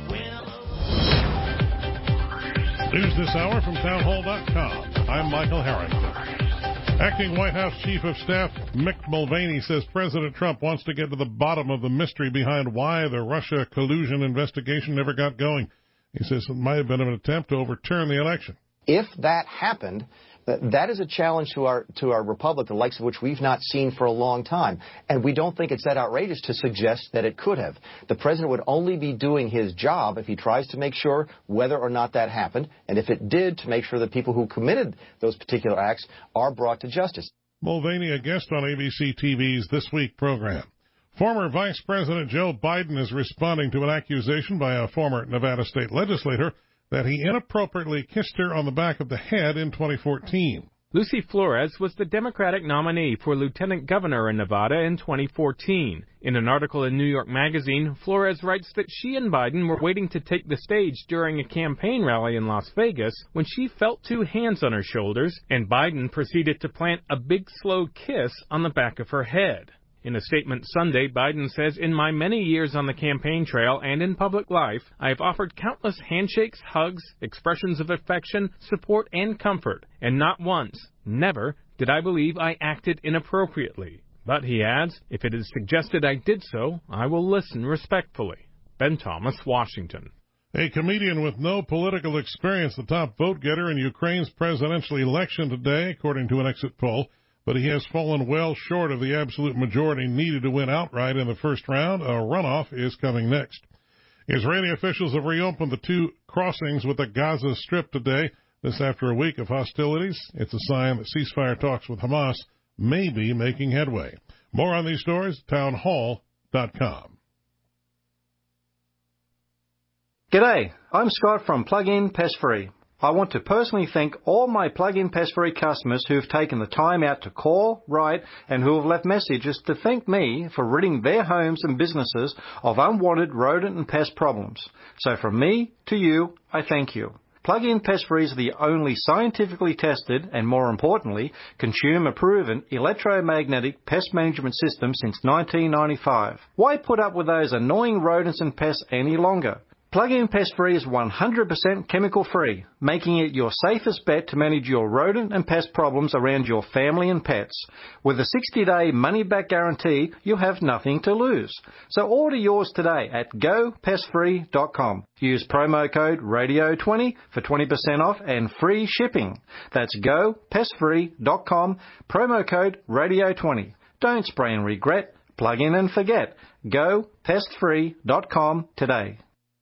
News this hour from townhall dot com. I'm Michael Harrington. Acting White House Chief of Staff Mick Mulvaney says President Trump wants to get to the bottom of the mystery behind why the Russia collusion investigation never got going. He says it might have been an attempt to overturn the election. If that happened, that is a challenge to our to our republic, the likes of which we've not seen for a long time. And we don't think it's that outrageous to suggest that it could have. The president would only be doing his job if he tries to make sure whether or not that happened, and if it did, to make sure that people who committed those particular acts are brought to justice. Mulvaney, a guest on A B C T V's This Week program. Former Vice President Joe Biden is responding to an accusation by a former Nevada state legislator that he inappropriately kissed her on the back of the head in twenty fourteen. Lucy Flores was the Democratic nominee for lieutenant governor in Nevada in twenty fourteen. In an article in New York Magazine, Flores writes that she and Biden were waiting to take the stage during a campaign rally in Las Vegas when she felt two hands on her shoulders, and Biden proceeded to plant a big, slow kiss on the back of her head. In a statement Sunday, Biden says, "In my many years on the campaign trail and in public life, I have offered countless handshakes, hugs, expressions of affection, support, and comfort, and not once, never, did I believe I acted inappropriately." But he adds, "If it is suggested I did so, I will listen respectfully." Ben Thomas, Washington. A comedian with no political experience, the top vote-getter in Ukraine's presidential election today, according to an exit poll. But he has fallen well short of the absolute majority needed to win outright in the first round. A runoff is coming next. Israeli officials have reopened the two crossings with the Gaza Strip today. This after a week of hostilities. It's a sign that ceasefire talks with Hamas may be making headway. More on these stories at townhall dot com. G'day, I'm Scott from Plug-in Pest Free. I want to personally thank all my Plug-in Pest Free customers who have taken the time out to call, write, and who have left messages to thank me for ridding their homes and businesses of unwanted rodent and pest problems. So from me to you, I thank you. Plug-in Pest Free is the only scientifically tested and, more importantly, consumer-proven electromagnetic pest management system since nineteen ninety-five. Why put up with those annoying rodents and pests any longer? Plug-in Pest Free is one hundred percent chemical-free, making it your safest bet to manage your rodent and pest problems around your family and pets. With a sixty-day money-back guarantee, you have nothing to lose. So order yours today at go pest free dot com. Use promo code radio twenty for twenty percent off and free shipping. That's go pest free dot com, promo code radio twenty. Don't spray and regret. Plug in and forget. go pest free dot com today.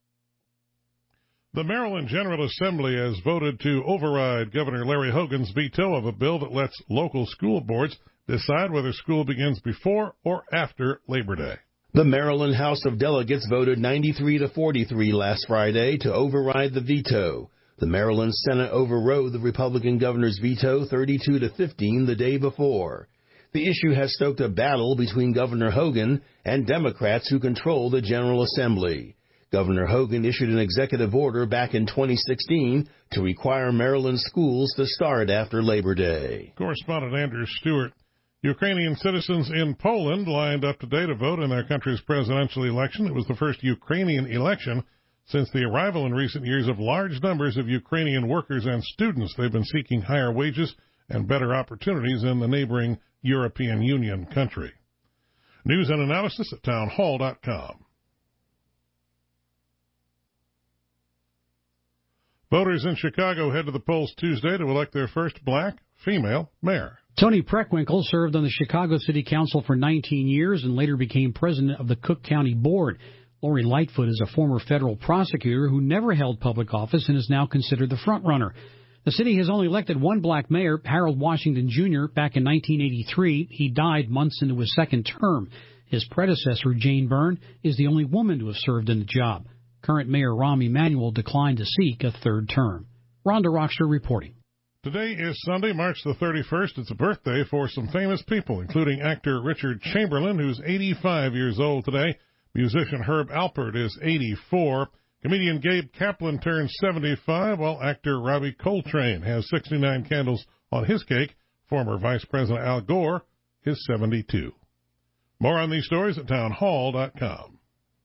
The Maryland General Assembly has voted to override Governor Larry Hogan's veto of a bill that lets local school boards decide whether school begins before or after Labor Day. The Maryland House of Delegates voted ninety-three to forty-three last Friday to override the veto. The Maryland Senate overrode the Republican governor's veto thirty-two to fifteen the day before. The issue has stoked a battle between Governor Hogan and Democrats who control the General Assembly. Governor Hogan issued an executive order back in twenty sixteen to require Maryland schools to start after Labor Day. Correspondent Andrew Stewart. Ukrainian citizens in Poland lined up today to vote in their country's presidential election. It was the first Ukrainian election since the arrival in recent years of large numbers of Ukrainian workers and students. They've been seeking higher wages and better opportunities in the neighboring European Union country. News and analysis at townhall dot com. Voters in Chicago head to the polls Tuesday to elect their first black female mayor. Toni Preckwinkle served on the Chicago City Council for nineteen years and later became president of the Cook County Board. Lori Lightfoot is a former federal prosecutor who never held public office and is now considered the frontrunner. The city has only elected one black mayor, Harold Washington Junior Back in nineteen eighty-three, he died months into his second term. His predecessor, Jane Byrne, is the only woman to have served in the job. Current Mayor Rahm Emanuel declined to seek a third term. Rhonda Rockster reporting. Today is Sunday, March the thirty-first. It's a birthday for some famous people, including actor Richard Chamberlain, who's eighty-five years old today. Musician Herb Alpert is eighty-four. Comedian Gabe Kaplan turns seventy-five, while actor Robbie Coltrane has sixty-nine candles on his cake. Former Vice President Al Gore is seventy-two. More on these stories at townhall dot com.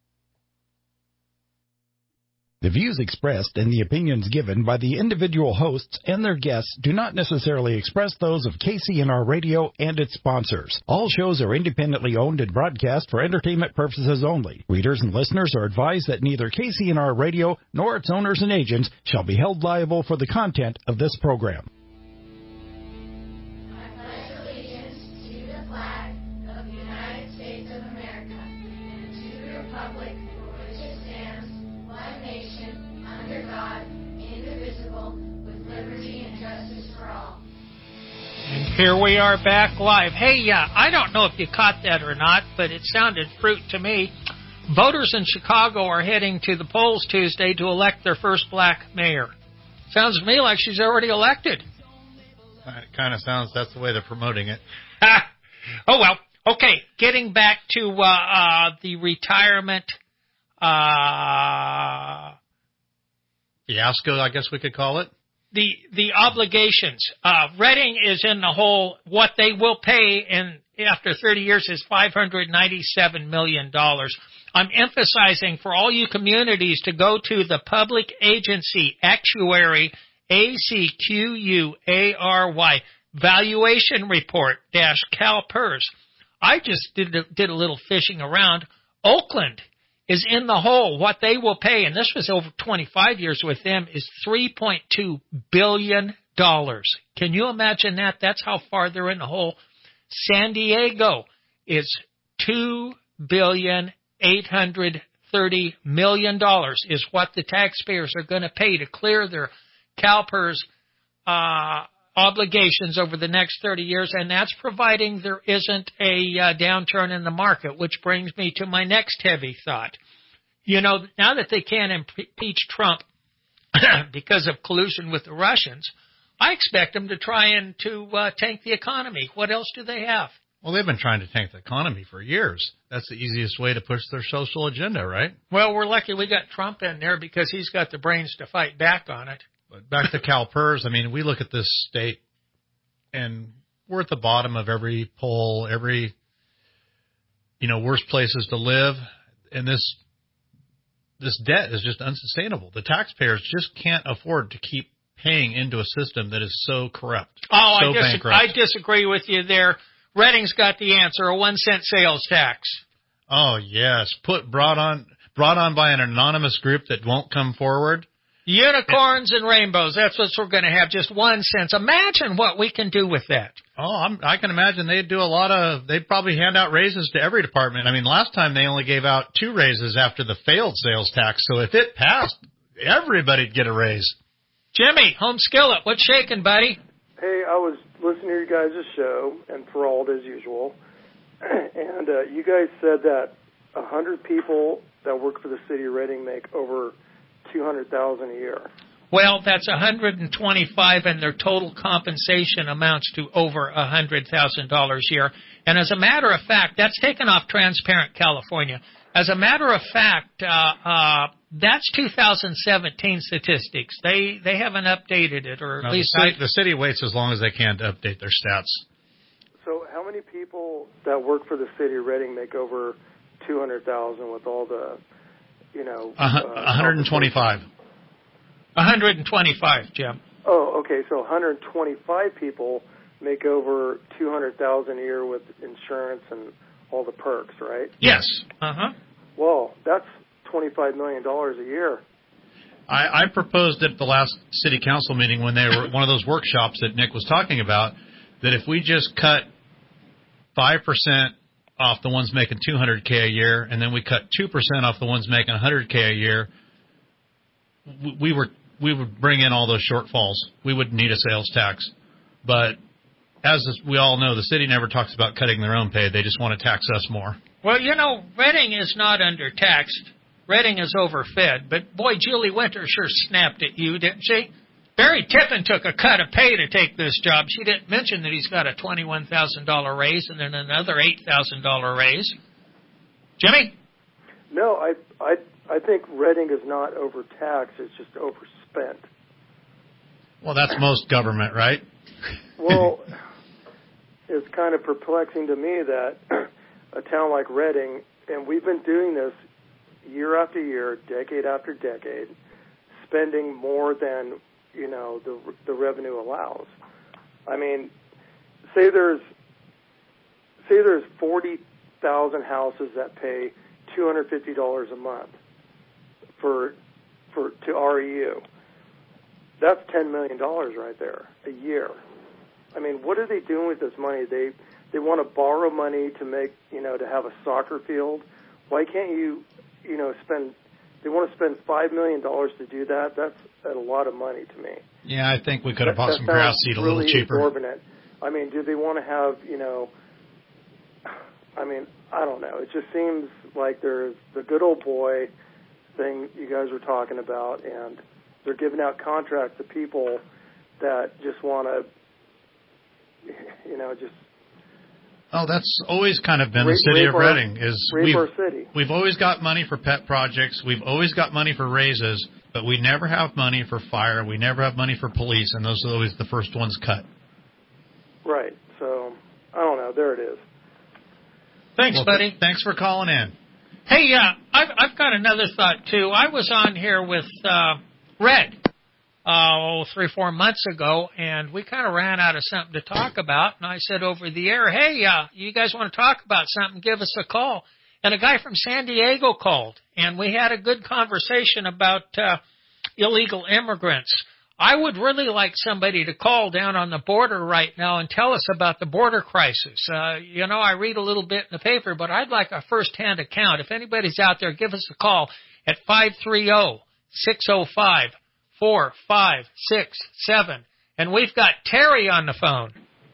The views expressed and the opinions given by the individual hosts and their guests do not necessarily express those of K C N R Radio and its sponsors. All shows are independently owned and broadcast for entertainment purposes only. Readers and listeners are advised that neither K C N R Radio nor its owners and agents shall be held liable for the content of this program. Here we are back live. Hey, uh, I don't know if you caught that or not, but it sounded fruit to me. Voters in Chicago are heading to the polls Tuesday to elect their first black mayor. Sounds to me like she's already elected. It kind of sounds that's the way they're promoting it. Oh, well. Okay, getting back to uh, uh, the retirement uh, fiasco, I guess we could call it. The the obligations. Uh, Redding is in the hole. What they will pay in after thirty years is five hundred ninety-seven million dollars. I'm emphasizing for all you communities to go to the public agency actuary, A C Q U A R Y, valuation report dash CalPERS. I just did a, did a little fishing around. Oakland is in the hole. What they will pay, and this was over twenty-five years with them, is three point two billion dollars. Can you imagine that? That's how far they're in the hole. San Diego is two billion eight hundred thirty million dollars is what the taxpayers are going to pay to clear their CalPERS uh, obligations over the next thirty years, and that's providing there isn't a uh, downturn in the market, which brings me to my next heavy thought. You know, now that they can't impeach Trump because of collusion with the Russians, I expect them to try and to uh, tank the economy. What else do they have? Well, they've been trying to tank the economy for years. That's the easiest way to push their social agenda, right? Well, we're lucky we got Trump in there because he's got the brains to fight back on it. But back to CalPERS, I mean, we look at this state, and we're at the bottom of every poll, every, you know, worst places to live, and this this debt is just unsustainable. The taxpayers just can't afford to keep paying into a system that is so corrupt. Oh, so I, dis- bankrupt. I disagree with you there. Redding's got the answer, a one cent sales tax. Oh, yes, put brought on brought on by an anonymous group that won't come forward. Unicorns and rainbows. That's what we're going to have, just one cent. Imagine what we can do with that. Oh, I'm, I can imagine they'd do a lot of, they'd probably hand out raises to every department. I mean, last time they only gave out two raises after the failed sales tax. So if it passed, everybody'd get a raise. Jimmy, home skillet, what's shaking, buddy? Hey, I was listening to you guys' show, and Perald as usual, and uh, you guys said that one hundred people that work for the city of Reading make over two hundred thousand dollars a year. Well, that's one hundred twenty-five, and their total compensation amounts to over one hundred thousand dollars a year. And as a matter of fact, that's taken off Transparent California. As a matter of fact, uh, uh, that's two thousand seventeen statistics. They they haven't updated it, or at no, least the city, I, the city waits as long as they can to update their stats. So how many people that work for the city of Reading make over two hundred thousand dollars with all the, you know, uh, uh, one hundred twenty-five. one hundred twenty-five, Jim. Oh, okay. So one hundred twenty-five people make over two hundred thousand dollars a year with insurance and all the perks, right? Yes. Uh-huh. Well, that's twenty-five million dollars a year. I, I proposed at the last city council meeting when they were one of those workshops that Nick was talking about, that if we just cut five percent off the ones making two hundred K a year, and then we cut two percent off the ones making one hundred K a year, we were we would bring in all those shortfalls. We wouldn't need a sales tax. But as we all know, the city never talks about cutting their own pay. They just want to tax us more. Well, you know, Reading is not undertaxed. Reading is overfed. But, boy, Julie Winter sure snapped at you, didn't she? Barry Tippin took a cut of pay to take this job. She didn't mention that he's got a twenty-one thousand dollars raise and then another eight thousand dollars raise. Jimmy? No, I, I, I think Reading is not overtaxed. It's just overspent. Well, that's most government, right? Well, it's kind of perplexing to me that a town like Reading, and we've been doing this year after year, decade after decade, spending more than, you know, the the revenue allows. I mean, say there's say there's forty thousand houses that pay two hundred fifty dollars a month for for to R E U. That's ten million dollars right there a year. I mean, what are they doing with this money? They they want to borrow money to make, you know, to have a soccer field. Why can't you, you know, spend? They want to spend five million dollars to do that. That's a lot of money to me. Yeah, I think we could have That- bought that some grass sounds seed a really little cheaper. Exorbitant. I mean, do they want to have, you know? I mean, I don't know. It just seems like there's the good old boy thing you guys were talking about, and they're giving out contracts to people that just want to, you know, just. Oh, that's always kind of been Rape- the city rape of our- Reading. Is rape we've, our city. we've always got money for pet projects. We've always got money for raises, but we never have money for fire. We never have money for police, and those are always the first ones cut. Right. So, I don't know. There it is. Thanks, Well, buddy. Thanks for calling in. Hey, uh, I've, I've got another thought, too. I was on here with uh, Red uh, three, four months ago, and we kind of ran out of something to talk about. And I said over the air, hey, uh, you guys want to talk about something, give us a call. And a guy from San Diego called, and we had a good conversation about uh, illegal immigrants. I would really like somebody to call down on the border right now and tell us about the border crisis. Uh, you know, I read a little bit in the paper, but I'd like a first-hand account. If anybody's out there, give us a call at five three zero, six zero five, four five six seven. And we've got Terry on the phone.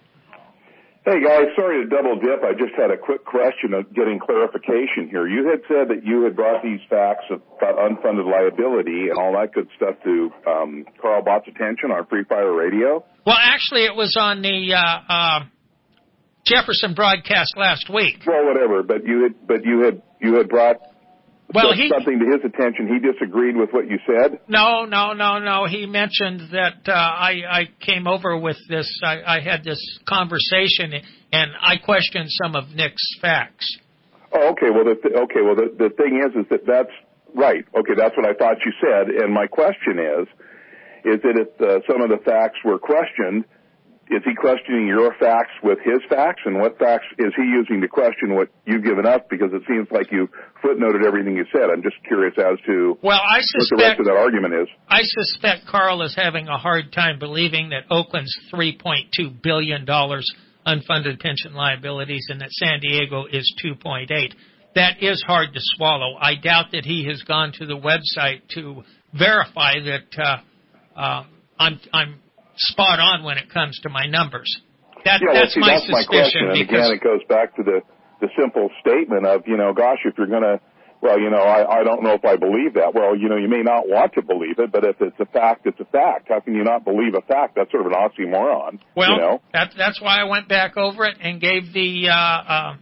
Hey, guys, sorry to double dip. I just had a quick question of getting clarification here. You had said that you had brought these facts about unfunded liability and all that good stuff to um, Carl Bott's attention on Free Fire Radio. Well, actually, it was on the uh, uh, Jefferson broadcast last week. Well, whatever, but you had, but you had, you had brought Well, he, something to his attention. He disagreed with what you said? No, no, no, no. He mentioned that uh, I, I came over with this. I, I had this conversation, and I questioned some of Nick's facts. Oh, okay. Well, the th- okay. Well, the, the thing is, is that that's right. Okay, that's what I thought you said. And my question is, is that if uh, some of the facts were questioned, is he questioning your facts with his facts, and what facts is he using to question what you've given us? Because it seems like you footnoted everything you said. I'm just curious as to well, I what the rest of that argument is. I suspect Carl is having a hard time believing that Oakland's three point two billion dollars unfunded pension liabilities and that San Diego is two point eight. That is hard to swallow. I doubt that he has gone to the website to verify that uh, uh, I'm I'm spot on when it comes to my numbers. That, yeah, that's well, see, my that's my suspicion. question. And because again, it goes back to the, the simple statement of, you know, gosh, if you're going to, well, you know, I, I don't know if I believe that. Well, you know, you may not want to believe it, but if it's a fact, it's a fact. How can you not believe a fact? That's sort of an oxymoron. Well, you know? that, that's why I went back over it and gave the uh, uh,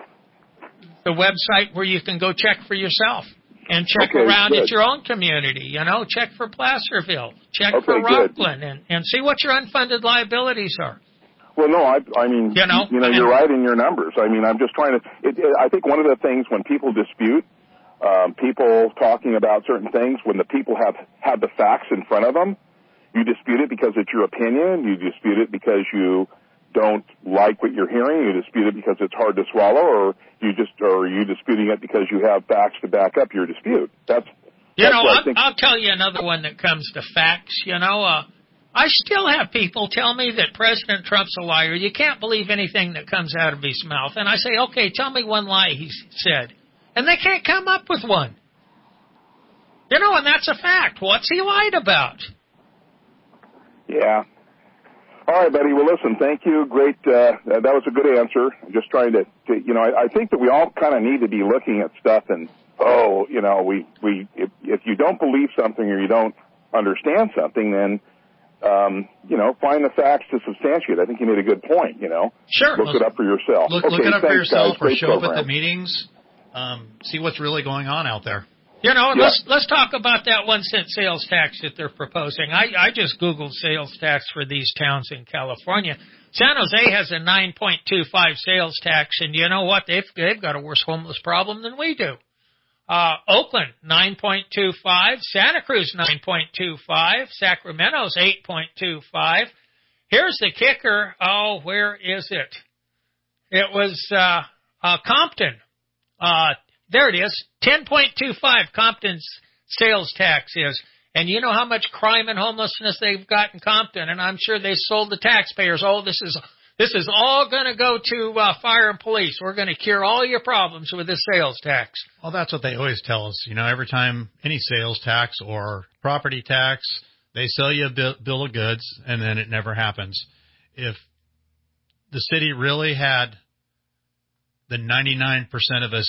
the website where you can go check for yourself. And check okay, around good. at your own community, you know, check for Placerville, check okay, for good. Rockland, and, and see what your unfunded liabilities are. Well, no, I, I mean, you know, you know, you're right in your numbers. I mean, I'm just trying to, it, it, I think one of the things when people dispute, um, people talking about certain things, when the people have, have the facts in front of them, you dispute it because it's your opinion, you dispute it because you don't like what you're hearing, you dispute it because it's hard to swallow, or you just, or are you disputing it because you have facts to back up your dispute? That's, you that's know, what I'll, I think. I'll tell you another one that comes to facts. You know, uh, I still have people tell me that President Trump's a liar. You can't believe anything that comes out of his mouth. And I say, okay, tell me one lie he said. And they can't come up with one. You know, and that's a fact. What's he lied about? Yeah. All right, buddy. Well, listen, thank you. Great. Uh, that was a good answer. I'm just trying to, to you know, I, I think that we all kind of need to be looking at stuff and, oh, you know, we, we, if, if you don't believe something or you don't understand something, then um, you know, find the facts to substantiate. I think you made a good point, you know. Sure. Look it up for yourself. Look, okay, look it up thanks, for yourself guys. or Great show program. up at the meetings. Um, see what's really going on out there. You know, Yeah. let's let's talk about that one cent sales tax that they're proposing. I, I just Googled sales tax for these towns in California. San Jose has a nine point two five sales tax, and you know what? They've they've got a worse homeless problem than we do. Uh, Oakland, nine point two five. Santa Cruz, nine point two five. Sacramento's eight point two five. Here's the kicker. Oh, where is it? It was uh, uh, Compton. Uh, there it is. ten point two five Compton's sales tax is. And you know how much crime and homelessness they've got in Compton, and I'm sure they sold the taxpayers, oh, this is this is all going to go to uh, fire and police. We're going to cure all your problems with this sales tax. Well, that's what they always tell us. You know, every time any sales tax or property tax, they sell you a bill, bill of goods, and then it never happens. If the city really had the ninety-nine percent of us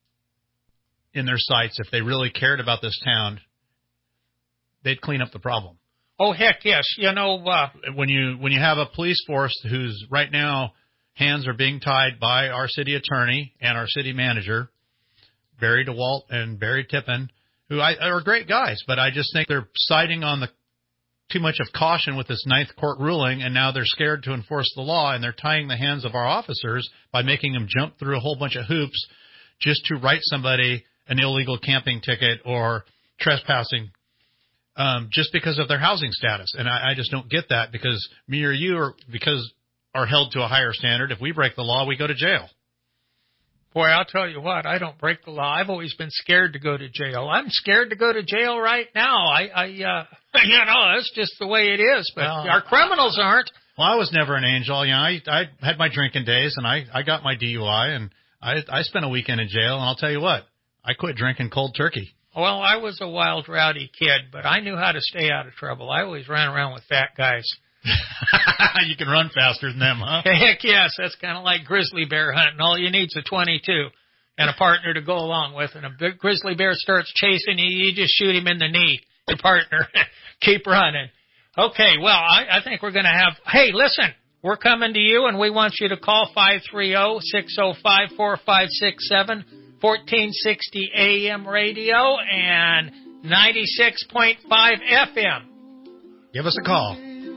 in their sights, if they really cared about this town, they'd clean up the problem. Oh, heck, yes. You know, uh, when you when you have a police force whose right now hands are being tied by our city attorney and our city manager, Barry DeWalt and Barry Tippin, who I, are great guys, but I just think they're siding on the too much of caution with this Ninth Court ruling, and now they're scared to enforce the law, and they're tying the hands of our officers by making them jump through a whole bunch of hoops just to write somebody an illegal camping ticket or trespassing um, just because of their housing status. And I, I just don't get that, because me or you are because are held to a higher standard. If we break the law, we go to jail. Boy, I'll tell you what, I don't break the law. I've always been scared to go to jail. I'm scared to go to jail right now. I, I uh, you know, that's just the way it is. But well, our criminals aren't. Well, I was never an angel. You know, I, I had my drinking days, and I, I got my D U I, and I, I spent a weekend in jail. And I'll tell you what, I quit drinking cold turkey. Well, I was a wild, rowdy kid, but I knew how to stay out of trouble. I always ran around with fat guys. You can run faster than them, huh? Heck yes, that's kind of like grizzly bear hunting. All you need's a twenty-two and a partner to go along with. And a big grizzly bear starts chasing you, you just shoot him in the knee, your partner. Keep running. Okay, well, I, I think we're going to have, hey, listen, we're coming to you, and we want you to call five three zero, six zero five, four five six seven, fourteen sixty A M radio and ninety-six point five F M. Give us a call.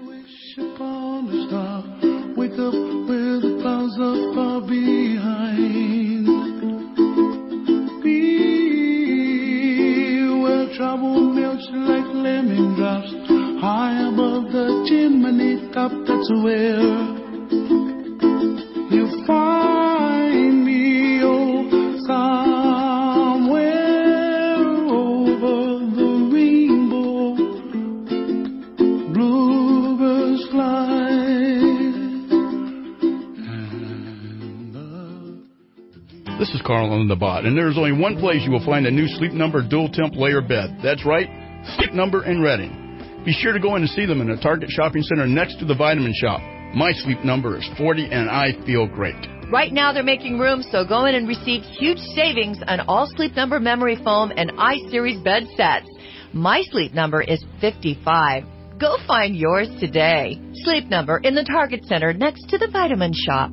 Upon a star, wake up where the clouds are far behind. Be where trouble melts like lemon drops, high above the chimney top. That's where you find me, oh, somewhere over the rainbow. Bluebirds fly. This is Carl on the Bot, and there's only one place you will find a new Sleep Number dual temp layer bed. That's right, Sleep Number in Reading. Be sure to go in and see them in the Target Shopping Center next to the Vitamin Shop. My Sleep Number is forty, and I feel great. Right now they're making room, so go in and receive huge savings on all Sleep Number memory foam and iSeries bed sets. My Sleep Number is fifty-five. Go find yours today. Sleep Number in the Target Center next to the Vitamin Shop.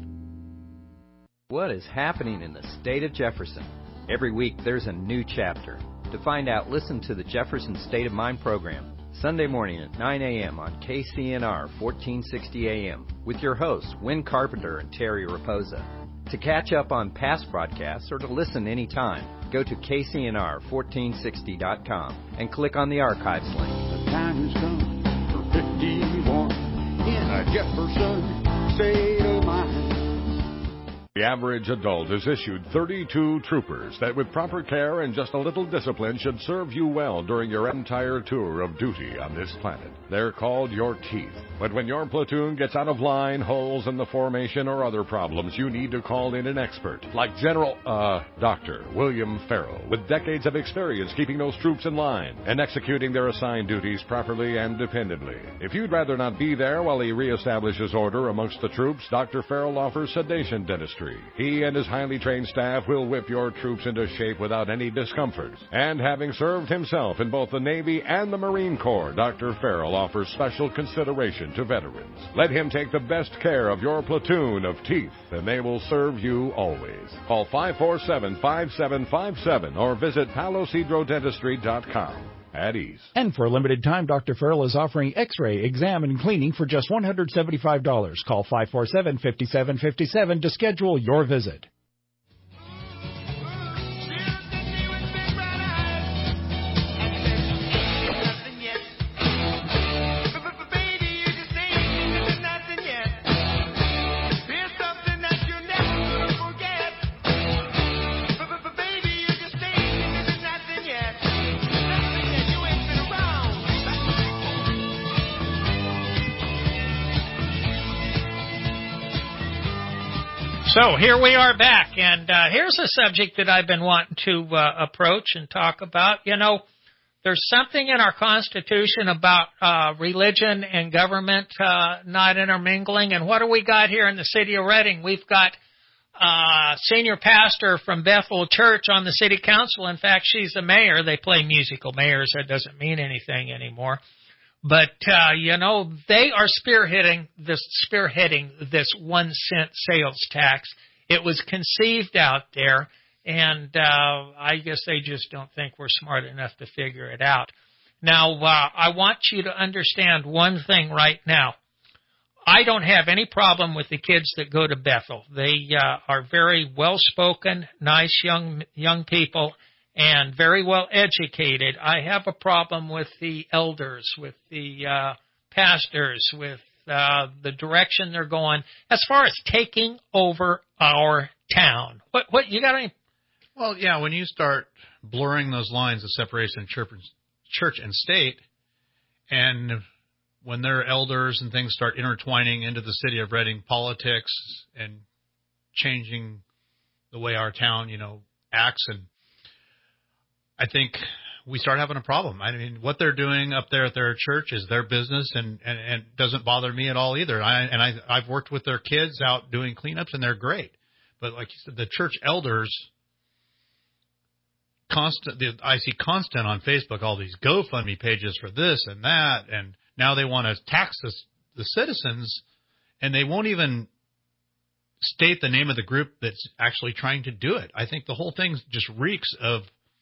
What is happening in the state of Jefferson? Every week there's a new chapter. To find out, listen to the Jefferson State of Mind program, Sunday morning at nine a.m. on K C N R fourteen sixty A M with your hosts, Win Carpenter and Terry Raposa. To catch up on past broadcasts or to listen anytime, go to K C N R fourteen sixty dot com and click on the archives link. The time has come for fifty-one in a Jefferson State of Mind. The average adult is issued thirty-two troopers that with proper care and just a little discipline should serve you well during your entire tour of duty on this planet. They're called your teeth. But when your platoon gets out of line, holes in the formation, or other problems, you need to call in an expert like General, uh, Doctor William Farrell, with decades of experience keeping those troops in line and executing their assigned duties properly and dependably. If you'd rather not be there while he reestablishes order amongst the troops, Doctor Farrell offers sedation dentistry. infantry. He and his highly trained staff will whip your troops into shape without any discomfort. And having served himself in both the Navy and the Marine Corps, Doctor Farrell offers special consideration to veterans. Let him take the best care of your platoon of teeth, and they will serve you always. Call five four seven, five seven five seven or visit palo cedro dentistry dot com. At ease. And for a limited time, Doctor Farrell is offering x-ray, exam, and cleaning for just one hundred seventy-five dollars. Call five four seven, five seven five seven to schedule your visit. So here we are back, and uh, here's a subject that I've been wanting to uh, approach and talk about. You know, there's something in our Constitution about uh, religion and government uh, not intermingling, and what do we got here in the city of Reading? We've got uh, senior pastor from Bethel Church on the city council. In fact, she's the mayor. They play musical mayors. That doesn't mean anything anymore. But, uh, you know, they are spearheading this, spearheading this one cent sales tax. It was conceived out there, and uh, I guess they just don't think we're smart enough to figure it out. Now, uh, I want you to understand one thing right now. I don't have any problem with the kids that go to Bethel. They uh, are very well-spoken, nice young young people, and very well educated. I have a problem with the elders, with the uh, pastors, with uh, the direction they're going as far as taking over our town. What? What you got any? Well, yeah. When you start blurring those lines of separation of church, church and state, and when their elders and things start intertwining into the city of Reading politics and changing the way our town, you know, acts, and I think we start having a problem. I mean, what they're doing up there at their church is their business, and, and, and doesn't bother me at all either. I, and I, I've worked with their kids out doing cleanups, and they're great. But like you said, the church elders, constant. The, I see constant on Facebook all these GoFundMe pages for this and that, and now they want to tax this, the citizens, and they won't even state the name of the group that's actually trying to do it. I think the whole thing just reeks of,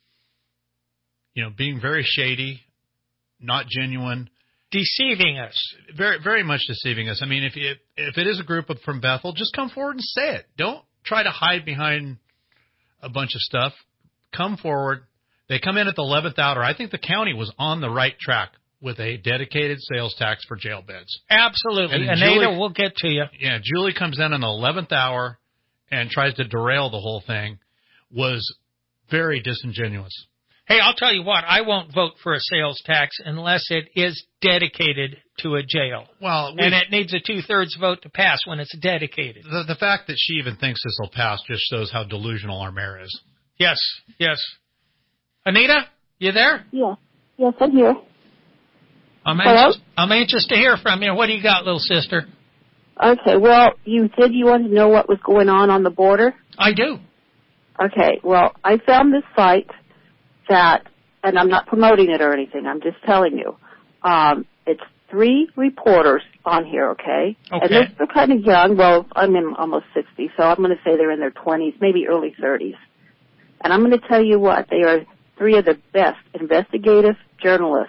you know, being very shady, not genuine, deceiving us. Very, very much deceiving us. I mean, if you, if it is a group of, from Bethel, just come forward and say it. Don't try to hide behind a bunch of stuff. Come forward. They come in at the eleventh hour. I think the county was on the right track with a dedicated sales tax for jail beds. Absolutely. And Anita, Julie, we'll get to you. Yeah, Julie comes in in the eleventh hour and tries to derail the whole thing. Was very disingenuous. Hey, I'll tell you what, I won't vote for a sales tax unless it is dedicated to a jail. Well, and it needs a two-thirds vote to pass when it's dedicated. The, the fact that she even thinks this will pass just shows how delusional our mayor is. Yes, yes. Anita, you there? Yeah. Yes, I'm here. I'm anxious, I'm anxious to hear from you. What do you got, little sister? Okay, well, you said you wanted to know what was going on on the border? I do. Okay, well, I found this site that, and I'm not promoting it or anything, I'm just telling you. Um, it's three reporters on here, okay? Okay. And they're, they're kind of young. Well, I'm in almost sixty, so I'm going to say they're in their twenties, maybe early thirties. And I'm going to tell you what, they are three of the best investigative journalists.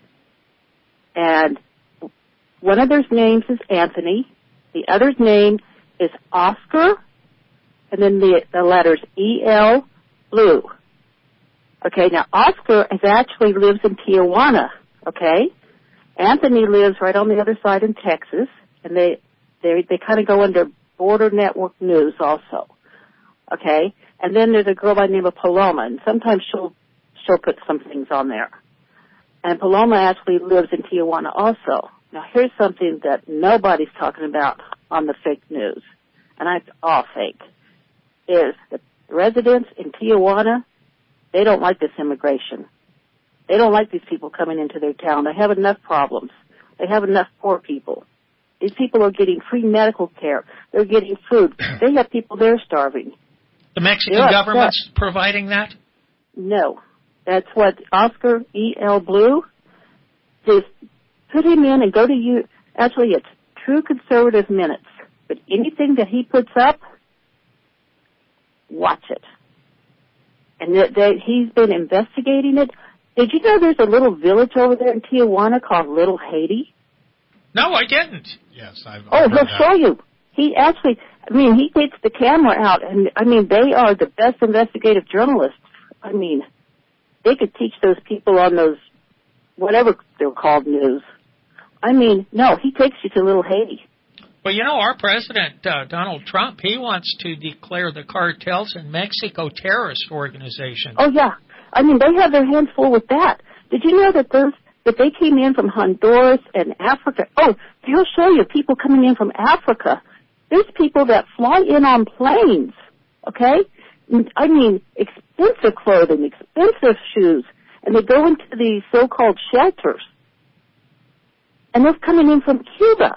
And one of their names is Anthony. The other's name is Oscar. And then the, the letters E L Blue. Okay, now Oscar is actually lives in Tijuana, okay? Anthony lives right on the other side in Texas, and they they they kind of go under Border Network News also, okay? And then there's a girl by the name of Paloma, and sometimes she'll she'll put some things on there. And Paloma actually lives in Tijuana also. Now here's something that nobody's talking about on the fake news, and it's all fake, is the residents in Tijuana, they don't like this immigration. They don't like these people coming into their town. They have enough problems. They have enough poor people. These people are getting free medical care. They're getting food. They have people there starving. The Mexican They're government's upset. providing that? No. That's what Oscar E L. Blue, just put him in and go to you. Actually, it's True Conservative Minutes. But anything that he puts up, watch it. And that, that he's been investigating it. Did you know there's a little village over there in Tijuana called Little Haiti? No, I didn't. Yes, I've. Oh, I've he'll heard that. show you. He actually, I mean, he takes the camera out, and I mean, they are the best investigative journalists. I mean, they could teach those people on those, whatever they're called, news. I mean, no, he takes you to Little Haiti. Well, you know, our president, uh, Donald Trump, he wants to declare the cartels in Mexico terrorist organizations. Oh, yeah. I mean, they have their hands full with that. Did you know that those that they came in from Honduras and Africa? Oh, he'll show you people coming in from Africa. There's people that fly in on planes, okay? I mean, expensive clothing, expensive shoes, and they go into these so-called shelters. And they're coming in from Cuba.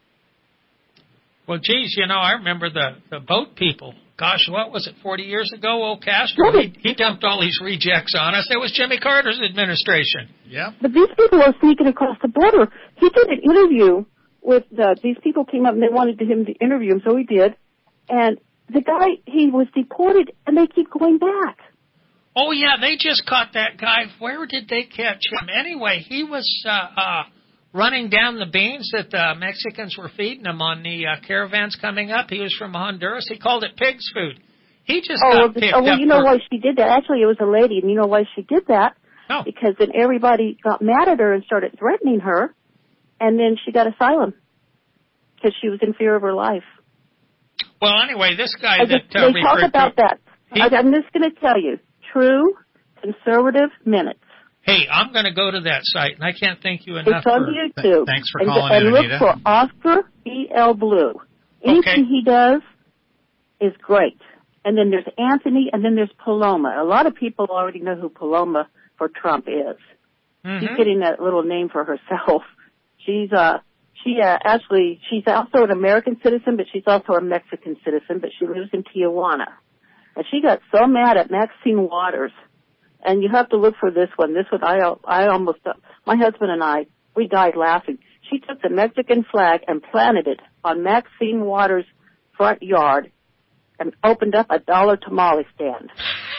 Well, geez, you know, I remember the, the boat people. Gosh, what was it, forty years ago, old Castro? He, he dumped all these rejects on us. It was Jimmy Carter's administration. Yeah. But these people are sneaking across the border. He did an interview with, uh, these people came up and they wanted him to interview him, so he did. And the guy, he was deported, and they keep going back. Oh, yeah, they just caught that guy. Where did they catch him? Anyway, he was uh, uh, running down the beans that the Mexicans were feeding him on the uh, caravans coming up. He was from Honduras. He called it pig's food. He just oh, got well, picked oh, well, up you know for... why she did that? Actually, it was a lady, and you know why she did that? No. Because then everybody got mad at her and started threatening her, and then she got asylum because she was in fear of her life. Well, anyway, this guy I that just, uh, they talk referred about to... that. He... I, I'm just going to tell you, True Conservative Minutes. Hey, I'm going to go to that site, and I can't thank you enough It's on for... YouTube. Thanks for and, calling and in, look Anita. for Oscar E L. Blue. Anything Okay. he does is great. And then there's Anthony, and then there's Paloma. A lot of people already know who Paloma for Trump is. Mm-hmm. She's getting that little name for herself. She's uh she uh, actually she's also an American citizen, but she's also a Mexican citizen. But she lives in Tijuana, and she got so mad at Maxine Waters. And you have to look for this one. This one, I I almost, my husband and I, we died laughing. She took the Mexican flag and planted it on Maxine Waters' front yard and opened up a dollar tamale stand.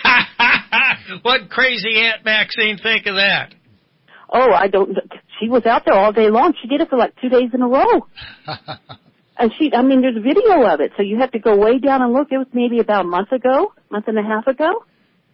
What crazy Aunt Maxine think of that? Oh, I don't, she was out there all day long. She did it for like two days in a row. And she, I mean, there's video of it, so you have to go way down and look. It was maybe about a month ago, month and a half ago.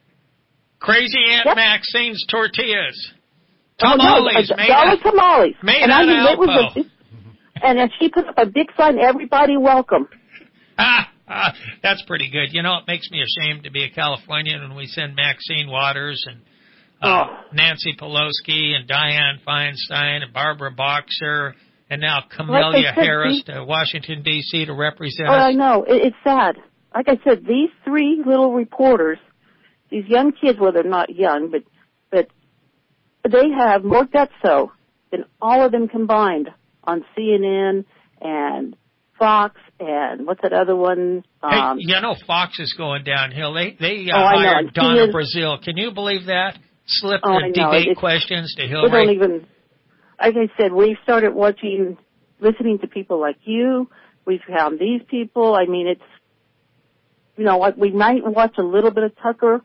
Crazy Aunt Yep. Maxine's tortillas. Oh, Tamales. no, made dollar out, tamales. Made and out I mean, of it was Alpo. a, and then she put up a big sign, everybody welcome. Ah, ah, that's pretty good. You know, it makes me ashamed to be a Californian when we send Maxine Waters and uh, Oh. Nancy Pelosi and Dianne Feinstein and Barbara Boxer and now Like Camellia I said, Harris these- to Washington, D C to represent Oh, I us. know. It, it's sad. Like I said, these three little reporters, these young kids, well, they're not young, but but they have more gutso than all of them combined on C N N and Fox and what's that other one? Um, Hey, you know Fox is going downhill. They they uh, Oh, I know. hired She Donna is- Brazil. Can you believe that? Slipped Oh, the I know. debate It's- questions to we don't Hillary. even, like I said, we started watching, listening to people like you. We've found these people. I mean, it's, you know, like we might watch a little bit of Tucker.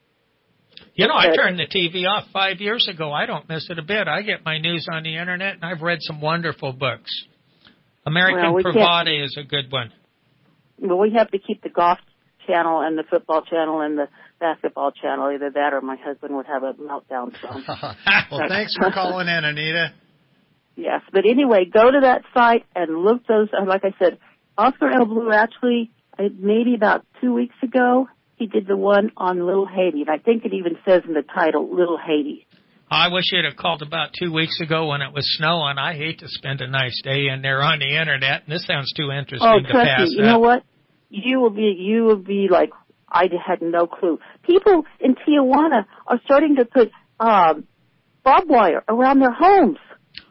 You know, I but- turned the T V off five years ago. I don't miss it a bit. I get my news on the Internet, and I've read some wonderful books. American Well, we can't- Pravade is a good one. Well, we have to keep the golf channel and the football channel and the basketball channel. Either that or my husband would have a meltdown from. Well, thanks for calling in, Anita. Yes, but anyway, go to that site and look those. uh, Like I said, Oscar L. Blue actually, uh, maybe about two weeks ago, he did the one on Little Haiti, and I think it even says in the title, Little Haiti. I wish you'd have called about two weeks ago when it was snowing. I hate to spend a nice day in there on the Internet, and this sounds too interesting Oh, to trust pass me, you up. know what? You will be, you will be like, I had no clue. People in Tijuana are starting to put um, barbed wire around their homes.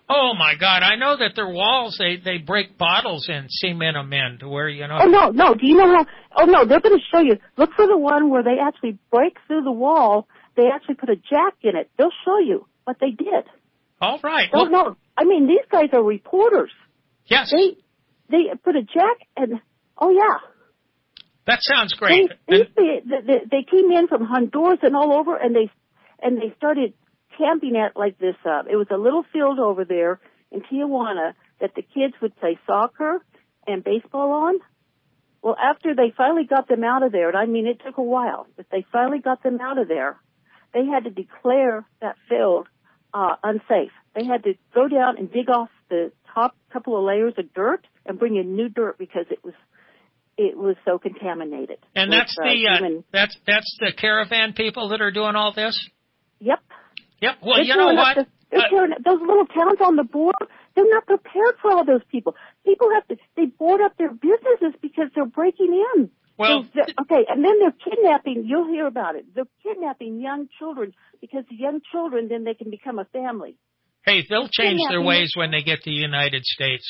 Oh, my God. I know that their walls, they, they break bottles and cement them in to where, you know. Oh, no, no. Do you know how? Oh, no, they're going to show you. Look for the one where they actually break through the wall. They actually put a jack in it. They'll show you what they did. All right. Don't Well, know. I mean, these guys are reporters. Yes. They, they put a jack and, oh, yeah. That sounds great. They, they, they, they came in from Honduras and all over, and they, and they started camping at like this, uh, it was a little field over there in Tijuana that the kids would play soccer and baseball on. Well, after they finally got them out of there, and I mean it took a while, but they finally got them out of there, they had to declare that field uh, unsafe. They had to go down and dig off the top couple of layers of dirt and bring in new dirt because it was it was so contaminated. And with, that's the uh, uh, human... that's that's the caravan people that are doing all this. Yep. Yep. Well, They're you know tearing up what? The, they're Uh, tearing, those little towns on the border, they're not prepared for all those people. People have to, they board up their businesses because they're breaking in. Well, They're- they're- okay, and then they're kidnapping, you'll hear about it. They're kidnapping young children because the young children, then they can become a family. Hey, they'll change their Kidnapping. ways when they get to the United States.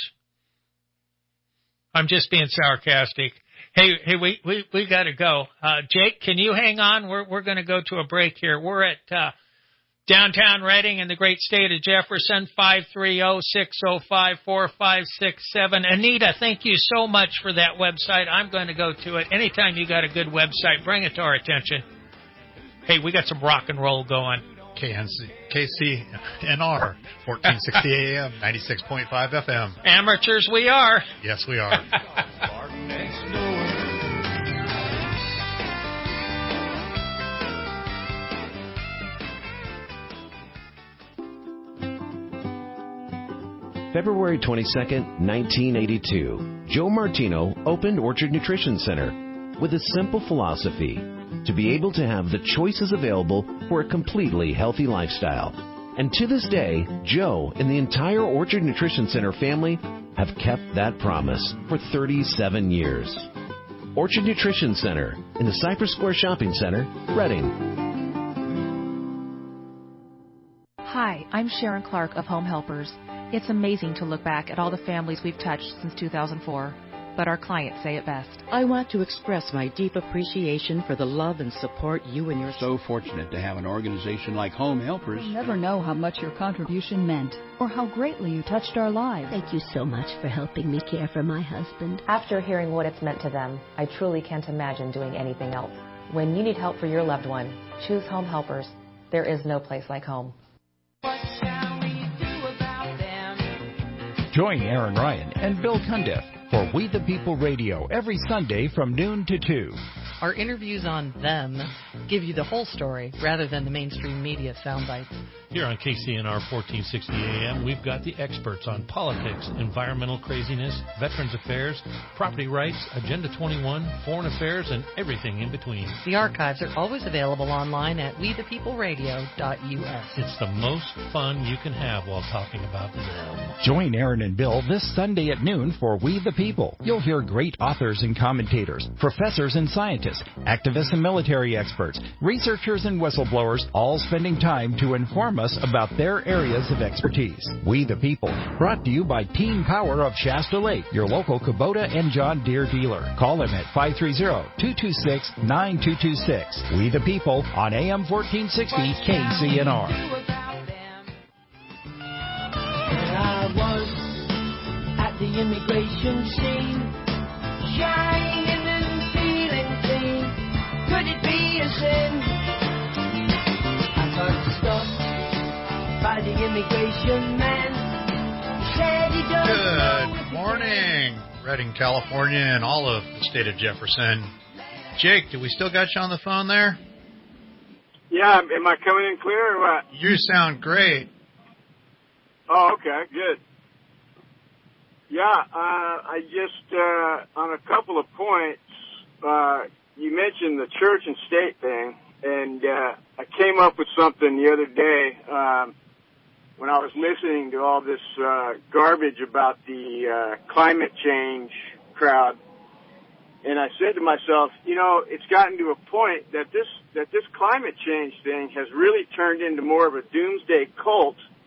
I'm just being sarcastic. Hey, hey, we we we got to go. Uh, Jake, can you hang on? We're we're going to go to a break here. We're at uh, downtown Reading in the great state of Jefferson. Five three zero six zero five four five six seven. Anita, thank you so much for that website. I'm going to go to it. Anytime you got a good website, bring it to our attention. Hey, we got some rock and roll going. K N C, K C N R, fourteen sixty A M, ninety-six point five F M. Amateurs we are. Yes, we are. February twenty-second, nineteen eighty-two, Joe Martino opened Orchard Nutrition Center with a simple philosophy: to be able to have the choices available for a completely healthy lifestyle. And to this day, Joe and the entire Orchard Nutrition Center family have kept that promise for thirty-seven years. Orchard Nutrition Center in the Cypress Square Shopping Center, Reading. Hi, I'm Sharon Clark of Home Helpers. It's amazing to look back at all the families we've touched since two thousand four, but our clients say it best. I want to express my deep appreciation for the love and support you and your... So fortunate to have an organization like Home Helpers. You'll never know how much your contribution meant or how greatly you touched our lives. Thank you so much for helping me care for my husband. After hearing what it's meant to them, I truly can't imagine doing anything else. When you need help for your loved one, choose Home Helpers. There is no place like home. Join Aaron Ryan and Bill Cundiff for We the People Radio every Sunday from noon to two. Our interviews on them give you the whole story rather than the mainstream media sound bites. Here on K C N R fourteen sixty A M, we've got the experts on politics, environmental craziness, veterans affairs, property rights, Agenda twenty-one, foreign affairs, and everything in between. The archives are always available online at we the people radio dot U S. It's the most fun you can have while talking about them. Join Aaron and Bill this Sunday at noon for We the People. You'll hear great authors and commentators, professors and scientists, activists and military experts, researchers and whistleblowers, all spending time to inform us about their areas of expertise. We the People, brought to you by Team Power of Shasta Lake, your local Kubota and John Deere dealer. Call them at five three zero, two two six, nine two two six. We the People on A M fourteen sixty K C N R. I was at the immigration scene, shining and feeling clean. Could it be a sin? I got stopped by the immigration man. He said he doesn't Good morning, Reading, California, and all of the state of Jefferson. Jake, do we still got you on the phone there? Yeah, am I coming in clear or what? You sound great. Oh, okay, good. Yeah, uh, I just, uh, on a couple of points, uh, you mentioned the church and state thing, and uh, I came up with something the other day um, when I was listening to all this uh, garbage about the uh, climate change crowd, and I said to myself, you know, it's gotten to a point that this that this climate change thing has really turned into more of a doomsday cult,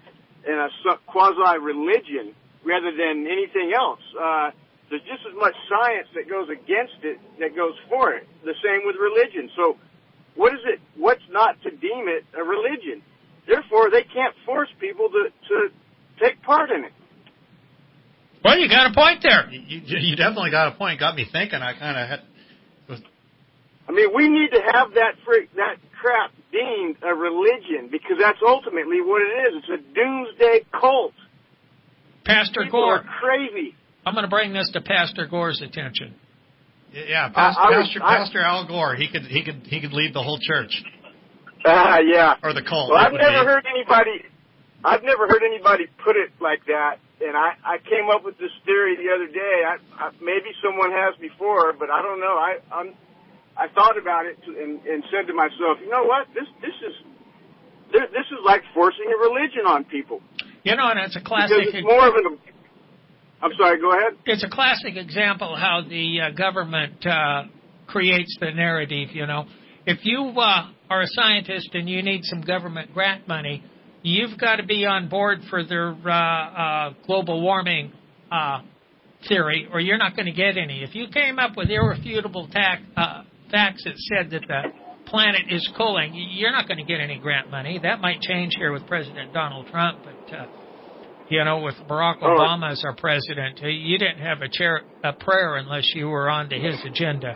and a quasi-religion rather than anything else. Uh, there's just as much science that goes against it that goes for it. The same with religion. So what is it, what's not to deem it a religion? Therefore, they can't force people to, to take part in it. Well, you got a point there. You, you, you definitely got a point. Got me thinking. I kind of had... Was... I mean, we need to have that freak, that crap deemed a religion, because that's ultimately what it is. It's a doomsday cult. Pastor People Gore. are crazy. I'm going to bring this to Pastor Gore's attention. Yeah, Pastor, I, I was, Pastor, I, Pastor Al Gore. He could he could he could lead the whole church. Uh, yeah. Or the cult. Well, I've never be. heard anybody. I've never heard anybody put it like that. And I, I came up with this theory the other day. I, I, maybe someone has before, but I don't know. I I'm, I thought about it and, and said to myself, you know what? This this is this is like forcing a religion on people. You know, and it's a classic. Because it's more of an. I'm sorry. Go ahead. It's a classic example how the uh, government uh, creates the narrative. You know, if you uh, are a scientist and you need some government grant money, you've got to be on board for their uh, uh, global warming uh, theory, or you're not going to get any. If you came up with irrefutable tac- uh, facts that said that the planet is cooling, you're not going to get any grant money. That might change here with President Donald Trump, but uh, you know, with Barack Obama as our president, you didn't have a, chair, a prayer unless you were onto his agenda.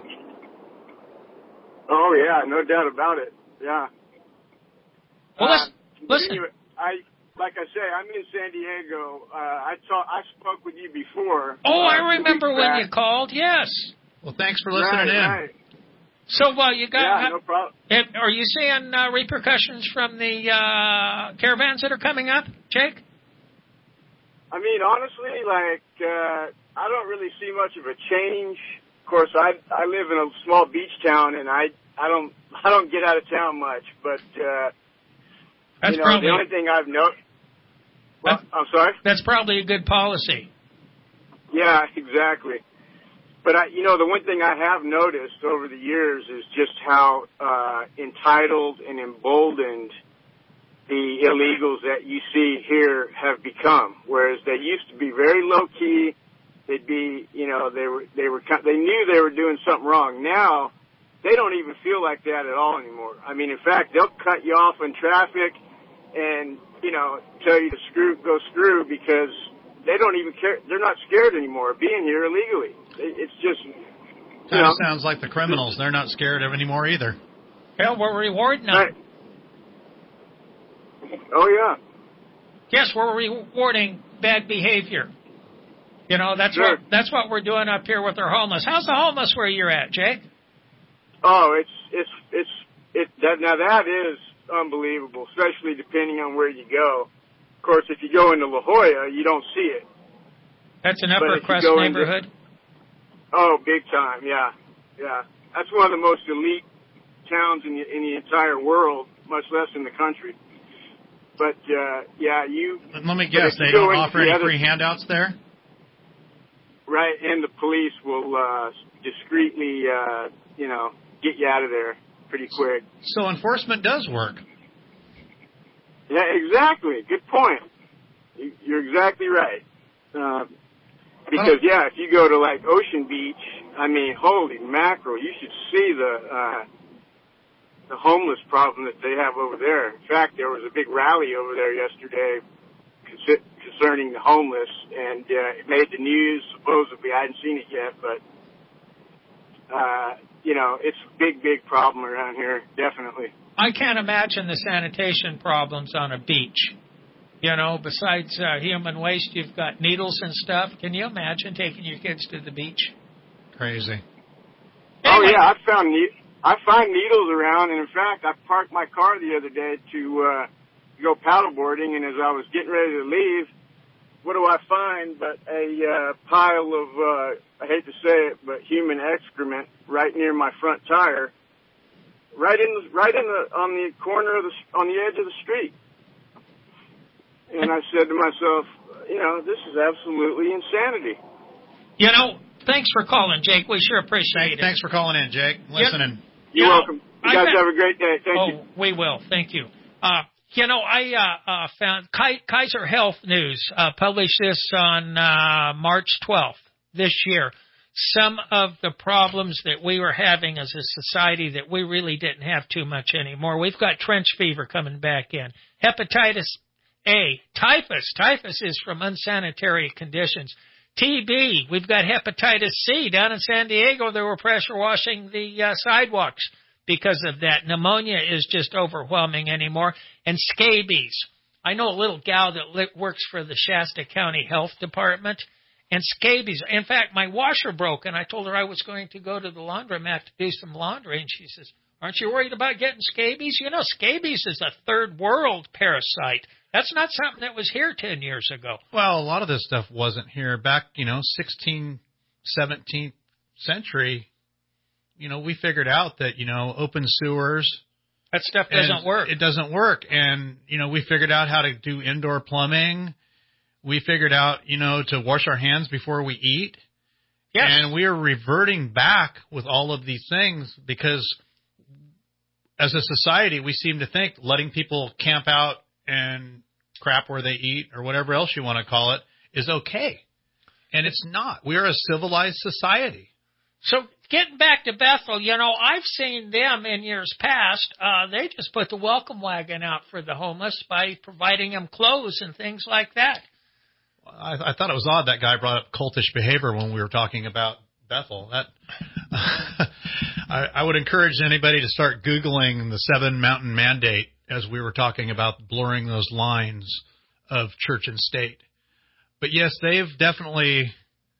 Oh yeah, no doubt about it. Yeah. Well, uh, listen. Anyway, I like I say, I'm in San Diego. Uh, I saw, I spoke with you before. Oh, uh, I remember when you called. Yes. Well, thanks for listening right, in. Right. So, well, you got. Yeah, no problem. Are you seeing uh, repercussions from the uh, caravans that are coming up, Jake? I mean, honestly, like uh, I don't really see much of a change. Of course, I I live in a small beach town, and I I don't I don't get out of town much. But uh, that's you know, probably the only thing I've noticed. Well, I'm sorry. That's probably a good policy. Yeah, exactly. But I, you know, the one thing I have noticed over the years is just how uh, entitled and emboldened the illegals that you see here have become. Whereas they used to be very low key. They'd be, you know, they were, they were, they knew they were doing something wrong. Now, they don't even feel like that at all anymore. I mean, in fact, they'll cut you off in traffic and, you know, tell you to screw, go screw because they don't even care. They're not scared anymore of being here illegally. It's just, you Kind know, of sounds like the criminals. They're not scared of anymore either. Hell, we're rewarding them. Right. Oh, yeah. Yes, we're rewarding bad behavior. You know, that's sure. what that's what we're doing up here with our homeless. How's the homeless where you're at, Jake? Oh, it's it's it's it. That, now that is unbelievable, especially depending on where you go. Of course, if you go into La Jolla, you don't see it. That's an upper crust neighborhood. Into, oh, big time, yeah, yeah. That's one of the most elite towns in the in the entire world, much less in the country. But uh, yeah, you. Let me guess, they don't offer any other, free handouts there. Right, and the police will uh, discreetly, uh, you know, get you out of there pretty quick. So enforcement does work. Yeah, exactly. Good point. You're exactly right. Uh, because, oh. yeah, if you go to, like, Ocean Beach, I mean, holy mackerel, you should see the uh, the homeless problem that they have over there. In fact, there was a big rally over there yesterday concerning the homeless, and uh, it made the news, supposedly. I hadn't seen it yet, but, uh, you know, it's a big, big problem around here, definitely. I can't imagine the sanitation problems on a beach. You know, besides uh, human waste, you've got needles and stuff. Can you imagine taking your kids to the beach? Crazy. Anyway. Oh, yeah, I found ne- I find needles around, and in fact, I parked my car the other day to uh, go paddleboarding, and as I was getting ready to leave, what do I find but a uh, pile of, uh, I hate to say it, but human excrement right near my front tire, right in, right in the on the corner of the on the edge of the street. And I said to myself, you know, this is absolutely insanity. You know, thanks for calling, Jake. We sure appreciate it. Thanks for calling in, Jake. Listening. You're you welcome. Know, you guys bet, have a great day. Thank oh, you. we will. Thank you. Uh, You know, I uh, uh, found Ki- Kaiser Health News uh, published this on uh, March twelfth this year. Some of the problems that we were having as a society that we really didn't have too much anymore. We've got trench fever coming back in. Hepatitis A. Typhus. Typhus is from unsanitary conditions. T B. We've got hepatitis C. Down in San Diego, they were pressure washing the uh, sidewalks because of that. Pneumonia is just overwhelming anymore. And scabies. I know a little gal that li- works for the Shasta County Health Department. And scabies. In fact, my washer broke, and I told her I was going to go to the laundromat to do some laundry. And she says, aren't you worried about getting scabies? You know, scabies is a third world parasite. That's not something that was here ten years ago. Well, a lot of this stuff wasn't here back, you know, sixteenth, seventeenth century. You know, we figured out that, you know, open sewers. That stuff doesn't work. It doesn't work. And, you know, we figured out how to do indoor plumbing. We figured out, you know, to wash our hands before we eat. Yes. And we are reverting back with all of these things because as a society, we seem to think letting people camp out and crap where they eat or whatever else you want to call it is okay. And it's not. We are a civilized society. So getting back to Bethel, you know, I've seen them in years past. Uh, they just put the welcome wagon out for the homeless by providing them clothes and things like that. I, I thought it was odd that guy brought up cultish behavior when we were talking about Bethel. That I, I would encourage anybody to start Googling the Seven Mountain Mandate as we were talking about blurring those lines of church and state. But yes, they've definitely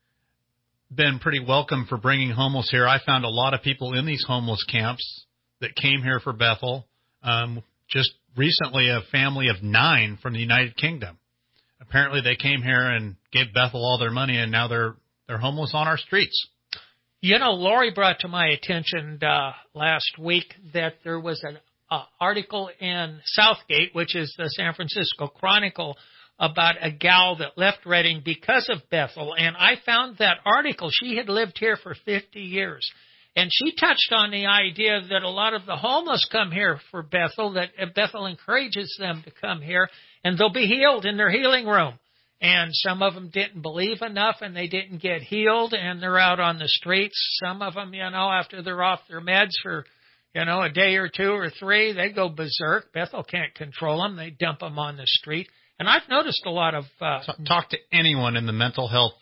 been pretty welcome for bringing homeless here. I found a lot of people in these homeless camps that came here for Bethel. Um, just recently, a family of nine from the United Kingdom. Apparently, they came here and gave Bethel all their money, and now they're they're homeless on our streets. You know, Lori brought to my attention uh, last week that there was an uh, article in Southgate, which is the San Francisco Chronicle, about a gal that left Redding because of Bethel. And I found that article. She had lived here for fifty years. And she touched on the idea that a lot of the homeless come here for Bethel, that Bethel encourages them to come here, and they'll be healed in their healing room. And some of them didn't believe enough, and they didn't get healed, and they're out on the streets. Some of them, you know, after they're off their meds for, you know, a day or two or three, they go berserk. Bethel can't control them. They dump them on the street. And I've noticed a lot of... Uh, Talk to anyone in the mental health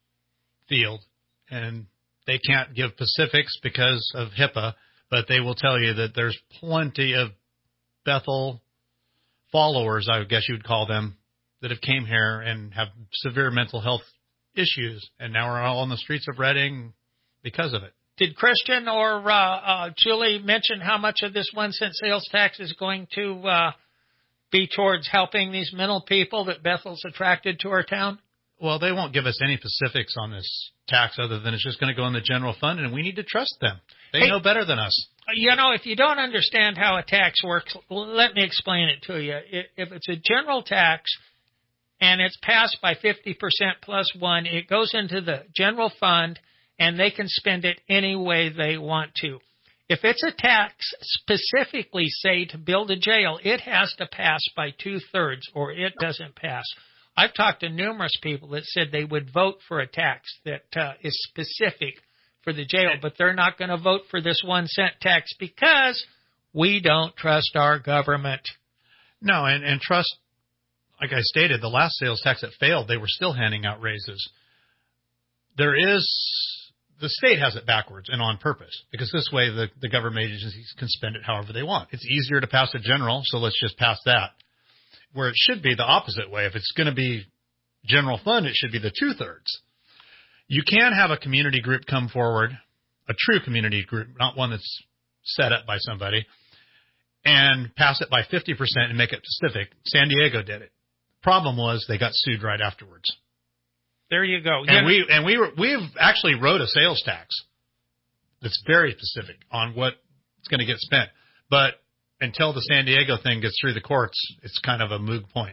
field, and they can't give specifics because of HIPAA, but they will tell you that there's plenty of Bethel followers, I guess you would call them, that have came here and have severe mental health issues, and now are all on the streets of Redding because of it. Did Christian or uh, uh, Julie mention how much of this one cent sales tax is going to uh, be towards helping these mental people that Bethel's attracted to our town? Well, they won't give us any specifics on this tax other than it's just going to go in the general fund, and we need to trust them. They hey, know better than us. You know, if you don't understand how a tax works, let me explain it to you. If it's a general tax and it's passed by fifty percent plus one, it goes into the general fund, and they can spend it any way they want to. If it's a tax specifically, say, to build a jail, it has to pass by two-thirds or it doesn't pass. I've talked to numerous people that said they would vote for a tax that uh, is specific for the jail, but they're not going to vote for this one cent tax because we don't trust our government. No, and, and trust, like I stated, the last sales tax that failed, they were still handing out raises. There is, the state has it backwards and on purpose, because this way the, the government agencies can spend it however they want. It's easier to pass a general, so let's just pass that. Where it should be the opposite way. If it's going to be general fund, it should be the two-thirds. You can have a community group come forward, a true community group, not one that's set up by somebody, and pass it by fifty percent and make it specific. San Diego did it. Problem was they got sued right afterwards. There you go. And yeah. we and we were, we've actually wrote a sales tax that's very specific on what's going to get spent. But until the San Diego thing gets through the courts, it's kind of a moot point.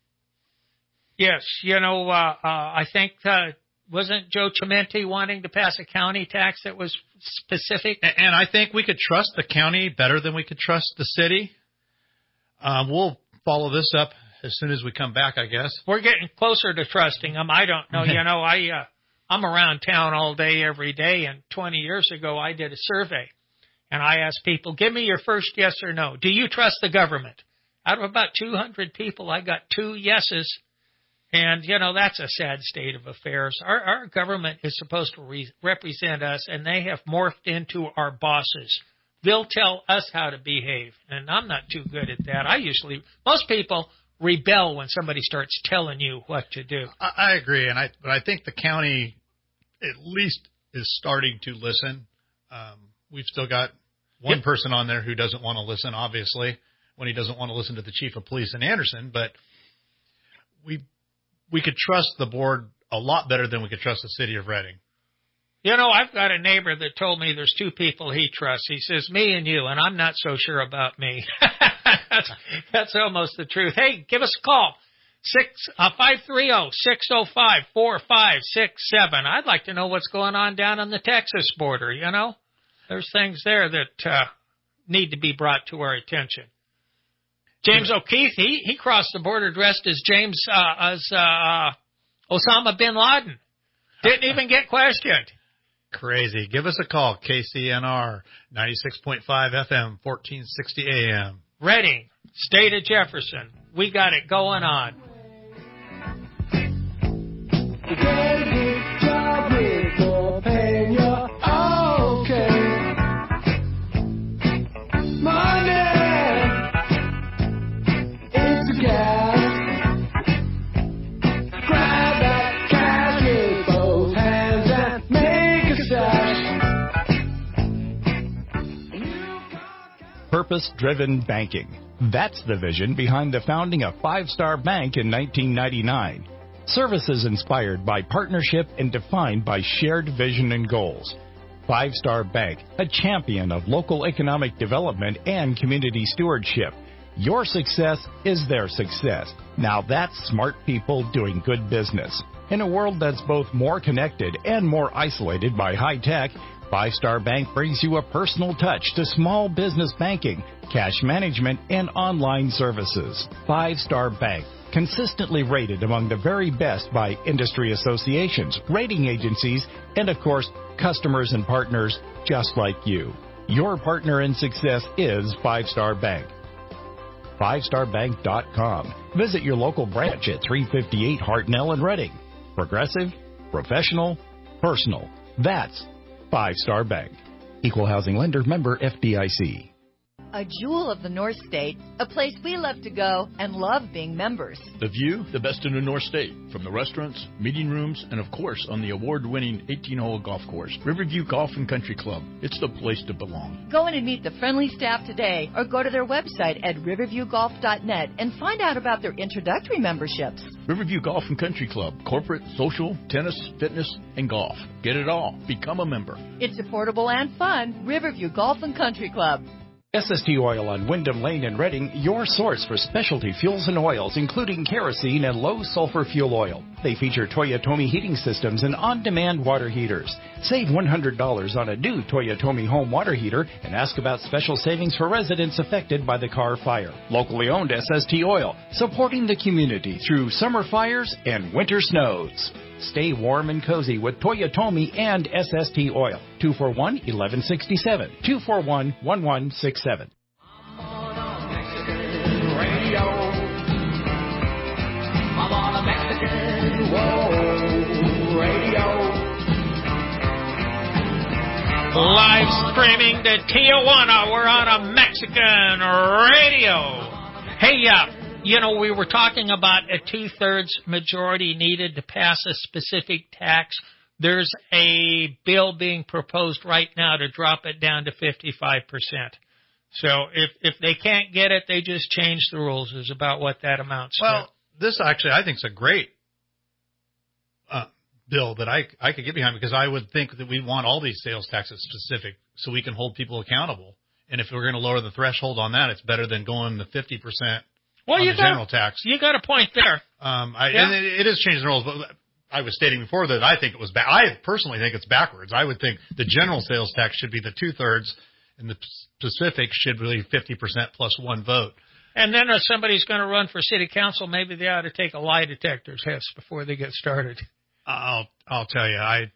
Yes, you know, uh, uh, I think, uh, wasn't Joe Chimenti wanting to pass a county tax that was specific? And, and I think we could trust the county better than we could trust the city. Um, we'll follow this up as soon as we come back, I guess. We're getting closer to trusting them. I don't know. You know, I, uh, I'm around town all day, every day, and twenty years ago I did a survey, and I asked people, give me your first yes or no. Do you trust the government? Out of about two hundred people, I got two yeses, and, you know, that's a sad state of affairs. Our, our government is supposed to re- represent us, and they have morphed into our bosses. They'll tell us how to behave, and I'm not too good at that. I usually, most people rebel when somebody starts telling you what to do. I, I agree, and I but I think the county at least is starting to listen. Um, we've still got one yep. person on there who doesn't want to listen, obviously, when he doesn't want to listen to the chief of police in Anderson, but we we could trust the board a lot better than we could trust the city of Reading. You know, I've got a neighbor that told me there's two people he trusts. He says, me and you, and I'm not so sure about me. that's, that's almost the truth. Hey, give us a call. Six uh, five three zero six zero five four five six seven. I'd like to know what's going on down on the Texas border. You know, there's things there that uh, need to be brought to our attention. James O'Keefe, he he crossed the border dressed as James uh, as uh, Osama bin Laden. Didn't even get questioned. Crazy. Give us a call. K C N R ninety-six point five F M, fourteen sixty A M. Reading, State of Jefferson. We got it going on. Purpose-driven banking. That's the vision behind the founding of Five Star Bank in nineteen ninety-nine. Services inspired by partnership and defined by shared vision and goals. Five Star Bank, a champion of local economic development and community stewardship. Your success is their success. Now that's smart people doing good business. In a world that's both more connected and more isolated by high tech, Five Star Bank brings you a personal touch to small business banking, cash management, and online services. Five Star Bank, consistently rated among the very best by industry associations, rating agencies, and of course, customers and partners just like you. Your partner in success is Five Star Bank. five star bank dot com. Visit your local branch at three fifty-eight Hartnell in Reading. Progressive, professional, personal. That's Five Star Bank. Equal housing lender, member F D I C. A jewel of the North State, a place we love to go and love being members. The view, the best in the North State, from the restaurants, meeting rooms, and of course on the award-winning eighteen-hole golf course, Riverview Golf and Country Club. It's the place to belong. Go in and meet the friendly staff today or go to their website at riverview golf dot net and find out about their introductory memberships. Riverview Golf and Country Club, corporate, social, tennis, fitness, and golf. Get it all. Become a member. It's affordable and fun. Riverview Golf and Country Club. S S T Oil on Wyndham Lane in Reading, your source for specialty fuels and oils, including kerosene and low-sulfur fuel oil. They feature Toyotomi heating systems and on-demand water heaters. Save one hundred dollars on a new Toyotomi home water heater and ask about special savings for residents affected by the Carr fire. Locally owned S S T Oil, supporting the community through summer fires and winter snows. Stay warm and cozy with Toyotomi and S S T Oil. two four one, one one six seven. two four one, one one six seven. I'm on a Mexican radio. I'm on a Mexican whoa, radio. Live streaming to Tijuana. We're on a Mexican radio. Hey, uh, you know, we were talking about a two-thirds majority needed to pass a specific tax. There's a bill being proposed right now to drop it down to fifty-five percent. So if if they can't get it, they just change the rules is about what that amounts well, to. Well, this actually I think is a great uh, bill that I, I could get behind because I would think that we want all these sales taxes specific so we can hold people accountable. And if we're going to lower the threshold on that, it's better than going to fifty percent. Well, on you the got, general tax. You got a point there. Um, I, yeah. And it, it is changing the rules, but I was stating before that I think it was ba- I personally think it's backwards. I would think the general sales tax should be the two-thirds, and the specific should be fifty percent plus one vote. And then if somebody's going to run for city council, maybe they ought to take a lie detector test before they get started. I'll I'll tell you, I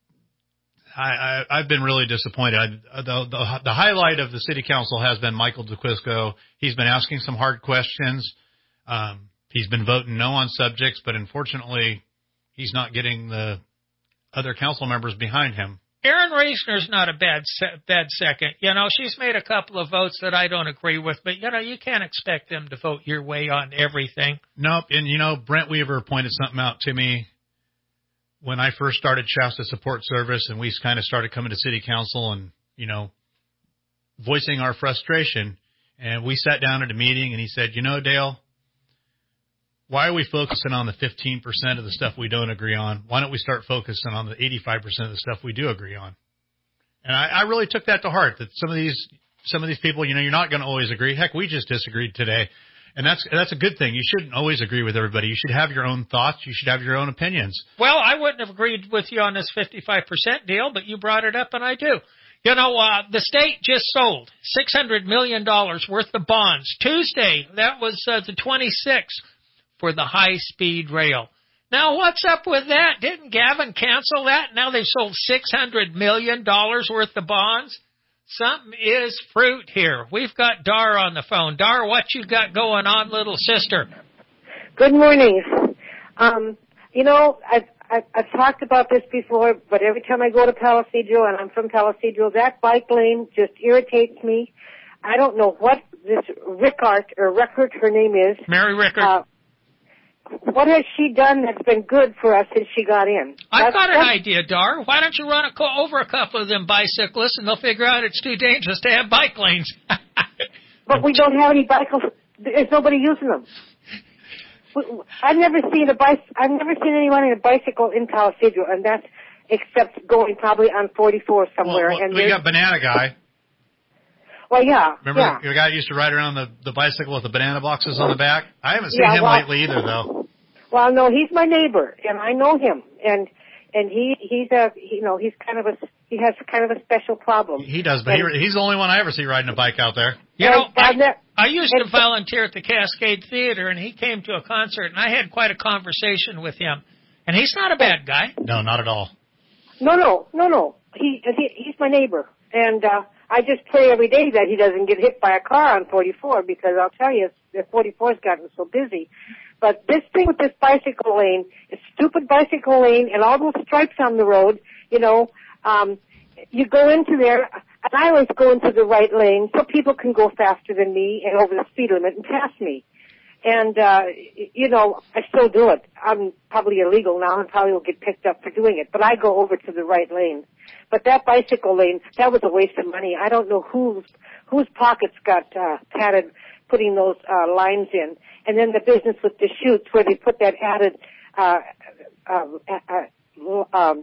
I, I I've been really disappointed. I, the, the the highlight of the city council has been Michael DeQuisco. He's been asking some hard questions. Um, he's been voting no on subjects, but unfortunately, he's not getting the other council members behind him. Erin Reisner's not a bad se- bad second. You know, she's made a couple of votes that I don't agree with, but, you know, you can't expect them to vote your way on everything. Nope. And, you know, Brent Weaver pointed something out to me when I first started Shasta Support Service, and we kind of started coming to city council and, you know, voicing our frustration. And we sat down at a meeting, and he said, you know, Dale, why are we focusing on the fifteen percent of the stuff we don't agree on? Why don't we start focusing on the eighty-five percent of the stuff we do agree on? And I, I really took that to heart, that some of these some of these people, you know, you're not going to always agree. Heck, we just disagreed today. And that's that's a good thing. You shouldn't always agree with everybody. You should have your own thoughts. You should have your own opinions. Well, I wouldn't have agreed with you on this fifty-five percent deal, but you brought it up, and I do. You know, uh, the state just sold six hundred million dollars worth of bonds. Tuesday, that was uh, the twenty-sixth. For the high-speed rail. Now, what's up with that? Didn't Gavin cancel that? Now they've sold six hundred million dollars worth of bonds? Something is fruit here. We've got Dar on the phone. Dar, what you got going on, little sister? Good morning. Um, you know, I've, I've, I've talked about this before, but every time I go to Palisadro, and I'm from Palisadro, that bike lane just irritates me. I don't know what this Rickard, or Rickard, her name is. Mary Rickard. Uh, What has she done that's been good for us since she got in? I've That's, got an that's, idea, Dar. Why don't you run a co- over a couple of them bicyclists, and they'll figure out it's too dangerous to have bike lanes. But we don't have any bicycles. There's nobody using them. I've never seen a bike. I've never seen anyone in a bicycle in Palisadro, and that's except going probably on forty-four somewhere. Well, well, and we got Banana Guy. Well, yeah. Remember yeah. the guy who used to ride around the, the bicycle with the banana boxes on the back? I haven't seen Yeah, him well, lately either, though. Well, no, he's my neighbor, and I know him, and and he he's a you know he's kind of a he has kind of a special problem. He does, but and, he, he's the only one I ever see riding a bike out there. You know, I, that, I used to volunteer at the Cascade Theater, and he came to a concert, and I had quite a conversation with him. And he's not a bad guy. No, not at all. No, no, no, no. He, he he's my neighbor, and uh, I just pray every day that he doesn't get hit by a car on forty-four, because I'll tell you, the forty-four's gotten so busy. But this thing with this bicycle lane, this stupid bicycle lane, and all those stripes on the road, you know, um, you go into there, and I always go into the right lane so people can go faster than me and over the speed limit and pass me. And, uh, you know, I still do it. I'm probably illegal now and probably will get picked up for doing it, but I go over to the right lane. But that bicycle lane, that was a waste of money. I don't know whose, whose pockets got, uh, padded putting those, uh, lines in. And then the business with the chutes where they put that added, uh, uh, uh, um,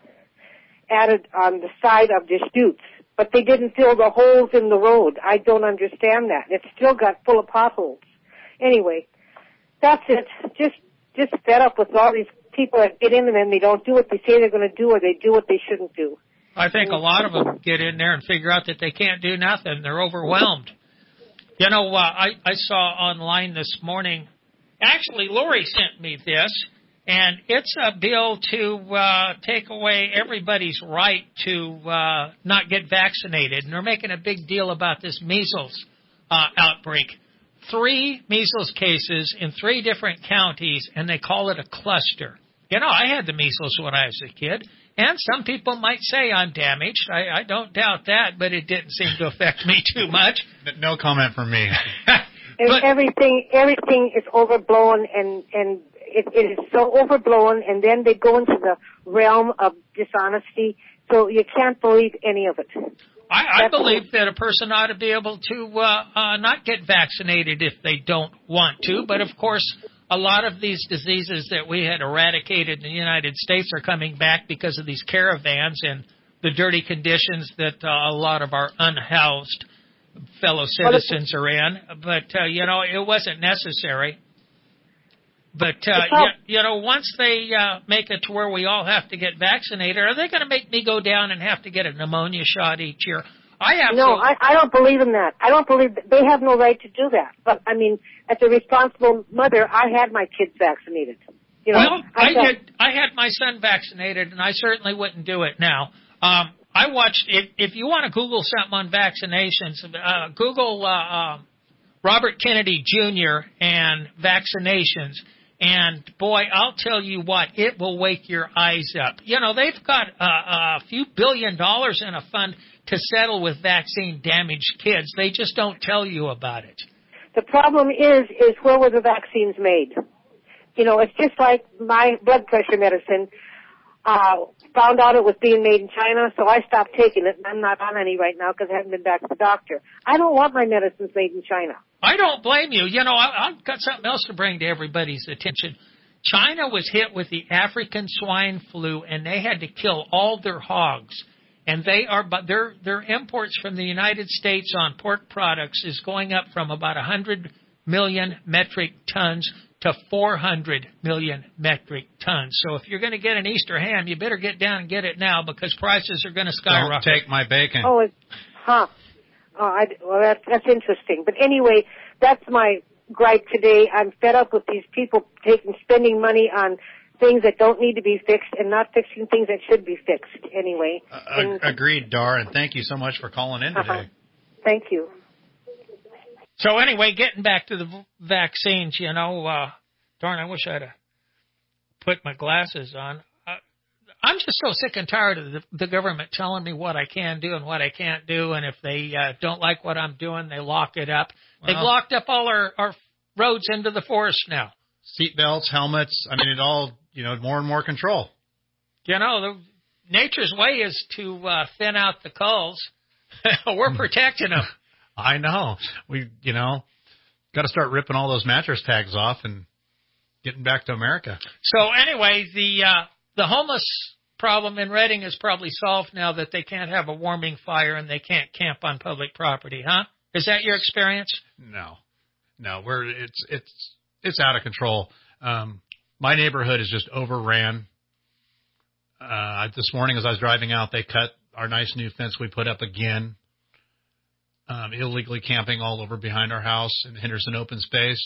added on the side of the chutes. But they didn't fill the holes in the road. I don't understand that. It's still got full of potholes. Anyway, that's it. Just, just fed up with all these people that get in them and they don't do what they say they're going to do, or they do what they shouldn't do. I think a lot of them get in there and figure out that they can't do nothing. They're overwhelmed. You know, uh, I, I saw online this morning, actually Lori sent me this, and it's a bill to uh, take away everybody's right to uh, not get vaccinated. And they're making a big deal about this measles uh, outbreak. Three measles cases in three different counties, and they call it a cluster. You know, I had the measles when I was a kid, and some people might say I'm damaged. I, I don't doubt that, but it didn't seem to affect me too much. No comment from me. And but, everything, everything is overblown, and and it, it is so overblown, and then they go into the realm of dishonesty, so you can't believe any of it. I, I believe that a person ought to be able to uh, uh, not get vaccinated if they don't want to, but of course a lot of these diseases that we had eradicated in the United States are coming back because of these caravans and the dirty conditions that uh, a lot of our unhoused fellow citizens are in. But, uh, you know, it wasn't necessary. But, uh, you, you know, once they uh, make it to where we all have to get vaccinated, are they going to make me go down and have to get a pneumonia shot each year? I have No, I, I don't believe in that. I don't believe that. They have no right to do that. But, I mean, as a responsible mother, I had my kids vaccinated. You know, well, I, I thought, did. I had my son vaccinated, and I certainly wouldn't do it now. Um, I watched, if, if you want to Google something on vaccinations, uh, Google uh, uh, Robert Kennedy Junior and vaccinations. And, boy, I'll tell you what, it will wake your eyes up. You know, they've got uh, a few billion dollars in a fund to settle with vaccine-damaged kids. They just don't tell you about it. the problem is, is where were the vaccines made? You know, it's just like my blood pressure medicine. Uh, found out it was being made in China, so I stopped taking it, and I'm not on any right now because I haven't been back to the doctor. I don't want my medicines made in China. I don't blame you. You know, I, I've got something else to bring to everybody's attention. China was hit with the African swine flu, and they had to kill all their hogs. And they are, but their their imports from the United States on pork products is going up from about one hundred million metric tons to four hundred million metric tons. So if you're going to get an Easter ham, you better get down and get it now because prices are going to skyrocket. Don't take my bacon. Oh, it's, huh. Oh, I, well, that's, that's interesting. But anyway, that's my gripe today. I'm fed up with these people taking, spending money on things that don't need to be fixed and not fixing things that should be fixed anyway. Uh, and, agreed, Dar, and thank you so much for calling in today. uh-huh. Thank you. So anyway, getting back to the v- vaccines, you know, uh, darn, I wish I'd have put my glasses on. Uh, I'm just so sick and tired of the, the government telling me what I can do and what I can't do, and if they uh, don't like what I'm doing, they lock it up. Well, They've locked up all our, our roads into the forest now. Seatbelts, helmets, I mean, it all, you know, more and more control. You know, the, nature's way is to uh, thin out the culls. We're protecting them. I know. We, you know, got to start ripping all those mattress tags off and getting back to America. So anyway, the uh, the homeless problem in Reading is probably solved now that they can't have a warming fire and they can't camp on public property, huh? Is that your experience? No, no, we're it's it's it's out of control. Um, my neighborhood is just overran. Uh, this morning, as I was driving out, they cut our nice new fence we put up again. Um, illegally camping all over behind our house in Henderson open space.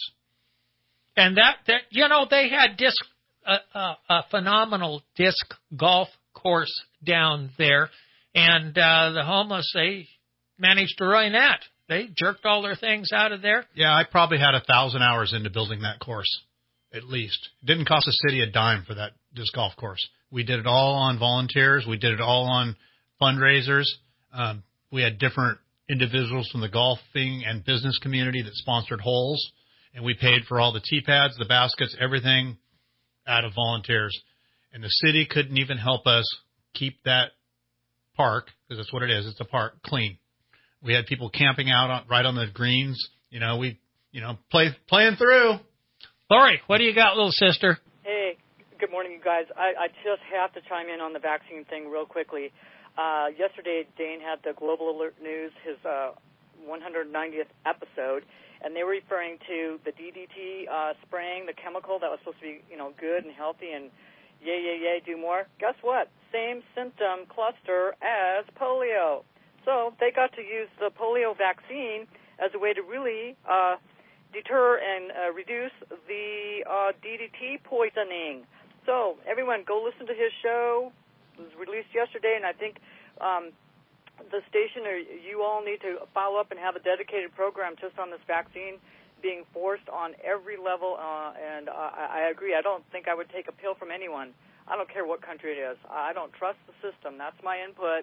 And that, that you know, they had disc, uh, uh, a phenomenal disc golf course down there, and uh, the homeless, they managed to ruin that. They jerked all their things out of there. Yeah, I probably had a thousand hours into building that course, at least. It didn't cost the city a dime for that disc golf course. We did it all on volunteers. We did it all on fundraisers. Um, we had different individuals from the golfing and business community that sponsored holes, and we paid for all the tee pads, the baskets, everything out of volunteers. And the city couldn't even help us keep that park, because that's what it is, it's a park, clean. We had people camping out on, right on the greens. You know, we, you know, play playing through. Lori, what do you got, little sister? Hey, good morning, you guys. I, I just have to chime in on the vaccine thing real quickly. Uh, yesterday, Dane had the Global Alert News, his uh, one hundred ninetieth episode, and they were referring to the D D T uh, spraying, the chemical that was supposed to be, you know, good and healthy and yay, yay, yay, do more. Guess what? Same symptom cluster as polio. So they got to use the polio vaccine as a way to really uh, deter and uh, reduce the uh, D D T poisoning. So everyone, go listen to his show. Was released yesterday, and I think um, the station or you all need to follow up and have a dedicated program just on this vaccine being forced on every level. Uh, and uh, I agree. I don't think I would take a pill from anyone. I don't care what country it is. I don't trust the system. That's my input.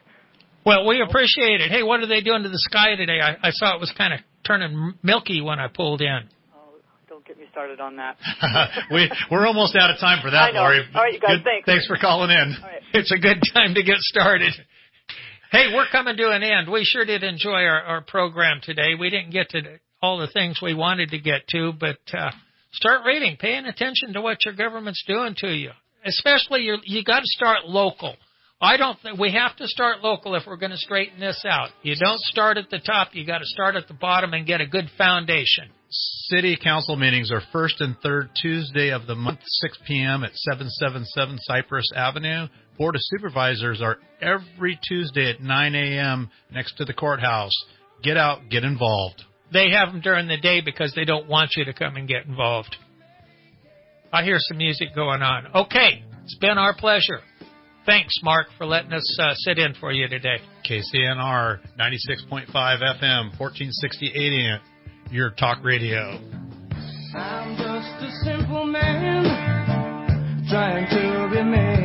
Well, we appreciate it. Hey, what are they doing to the sky today? I, I saw it was kind of turning milky when I pulled in. Don't get me started on that. we, we're almost out of time for that, I know. Lori. All right, you guys, good, thanks. Thanks for calling in. All right. It's a good time to get started. Hey, we're coming to an end. We sure did enjoy our, our program today. We didn't get to all the things we wanted to get to, but uh, start reading, paying attention to what your government's doing to you. Especially, you're, you got to start local. I don't think we have to start local if we're going to straighten this out. You don't start at the top. You got to start at the bottom and get a good foundation. City council meetings are first and third Tuesday of the month, six p.m. at seven seventy-seven Cypress Avenue. Board of Supervisors are every Tuesday at nine a.m. next to the courthouse. Get out, get involved. They have them during the day because they don't want you to come and get involved. I hear some music going on. Okay, it's been our pleasure. Thanks, Mark, for letting us uh, sit in for you today. K C N R ninety-six point five F M, fourteen sixty A M, your talk radio. I'm just a simple man trying to be made.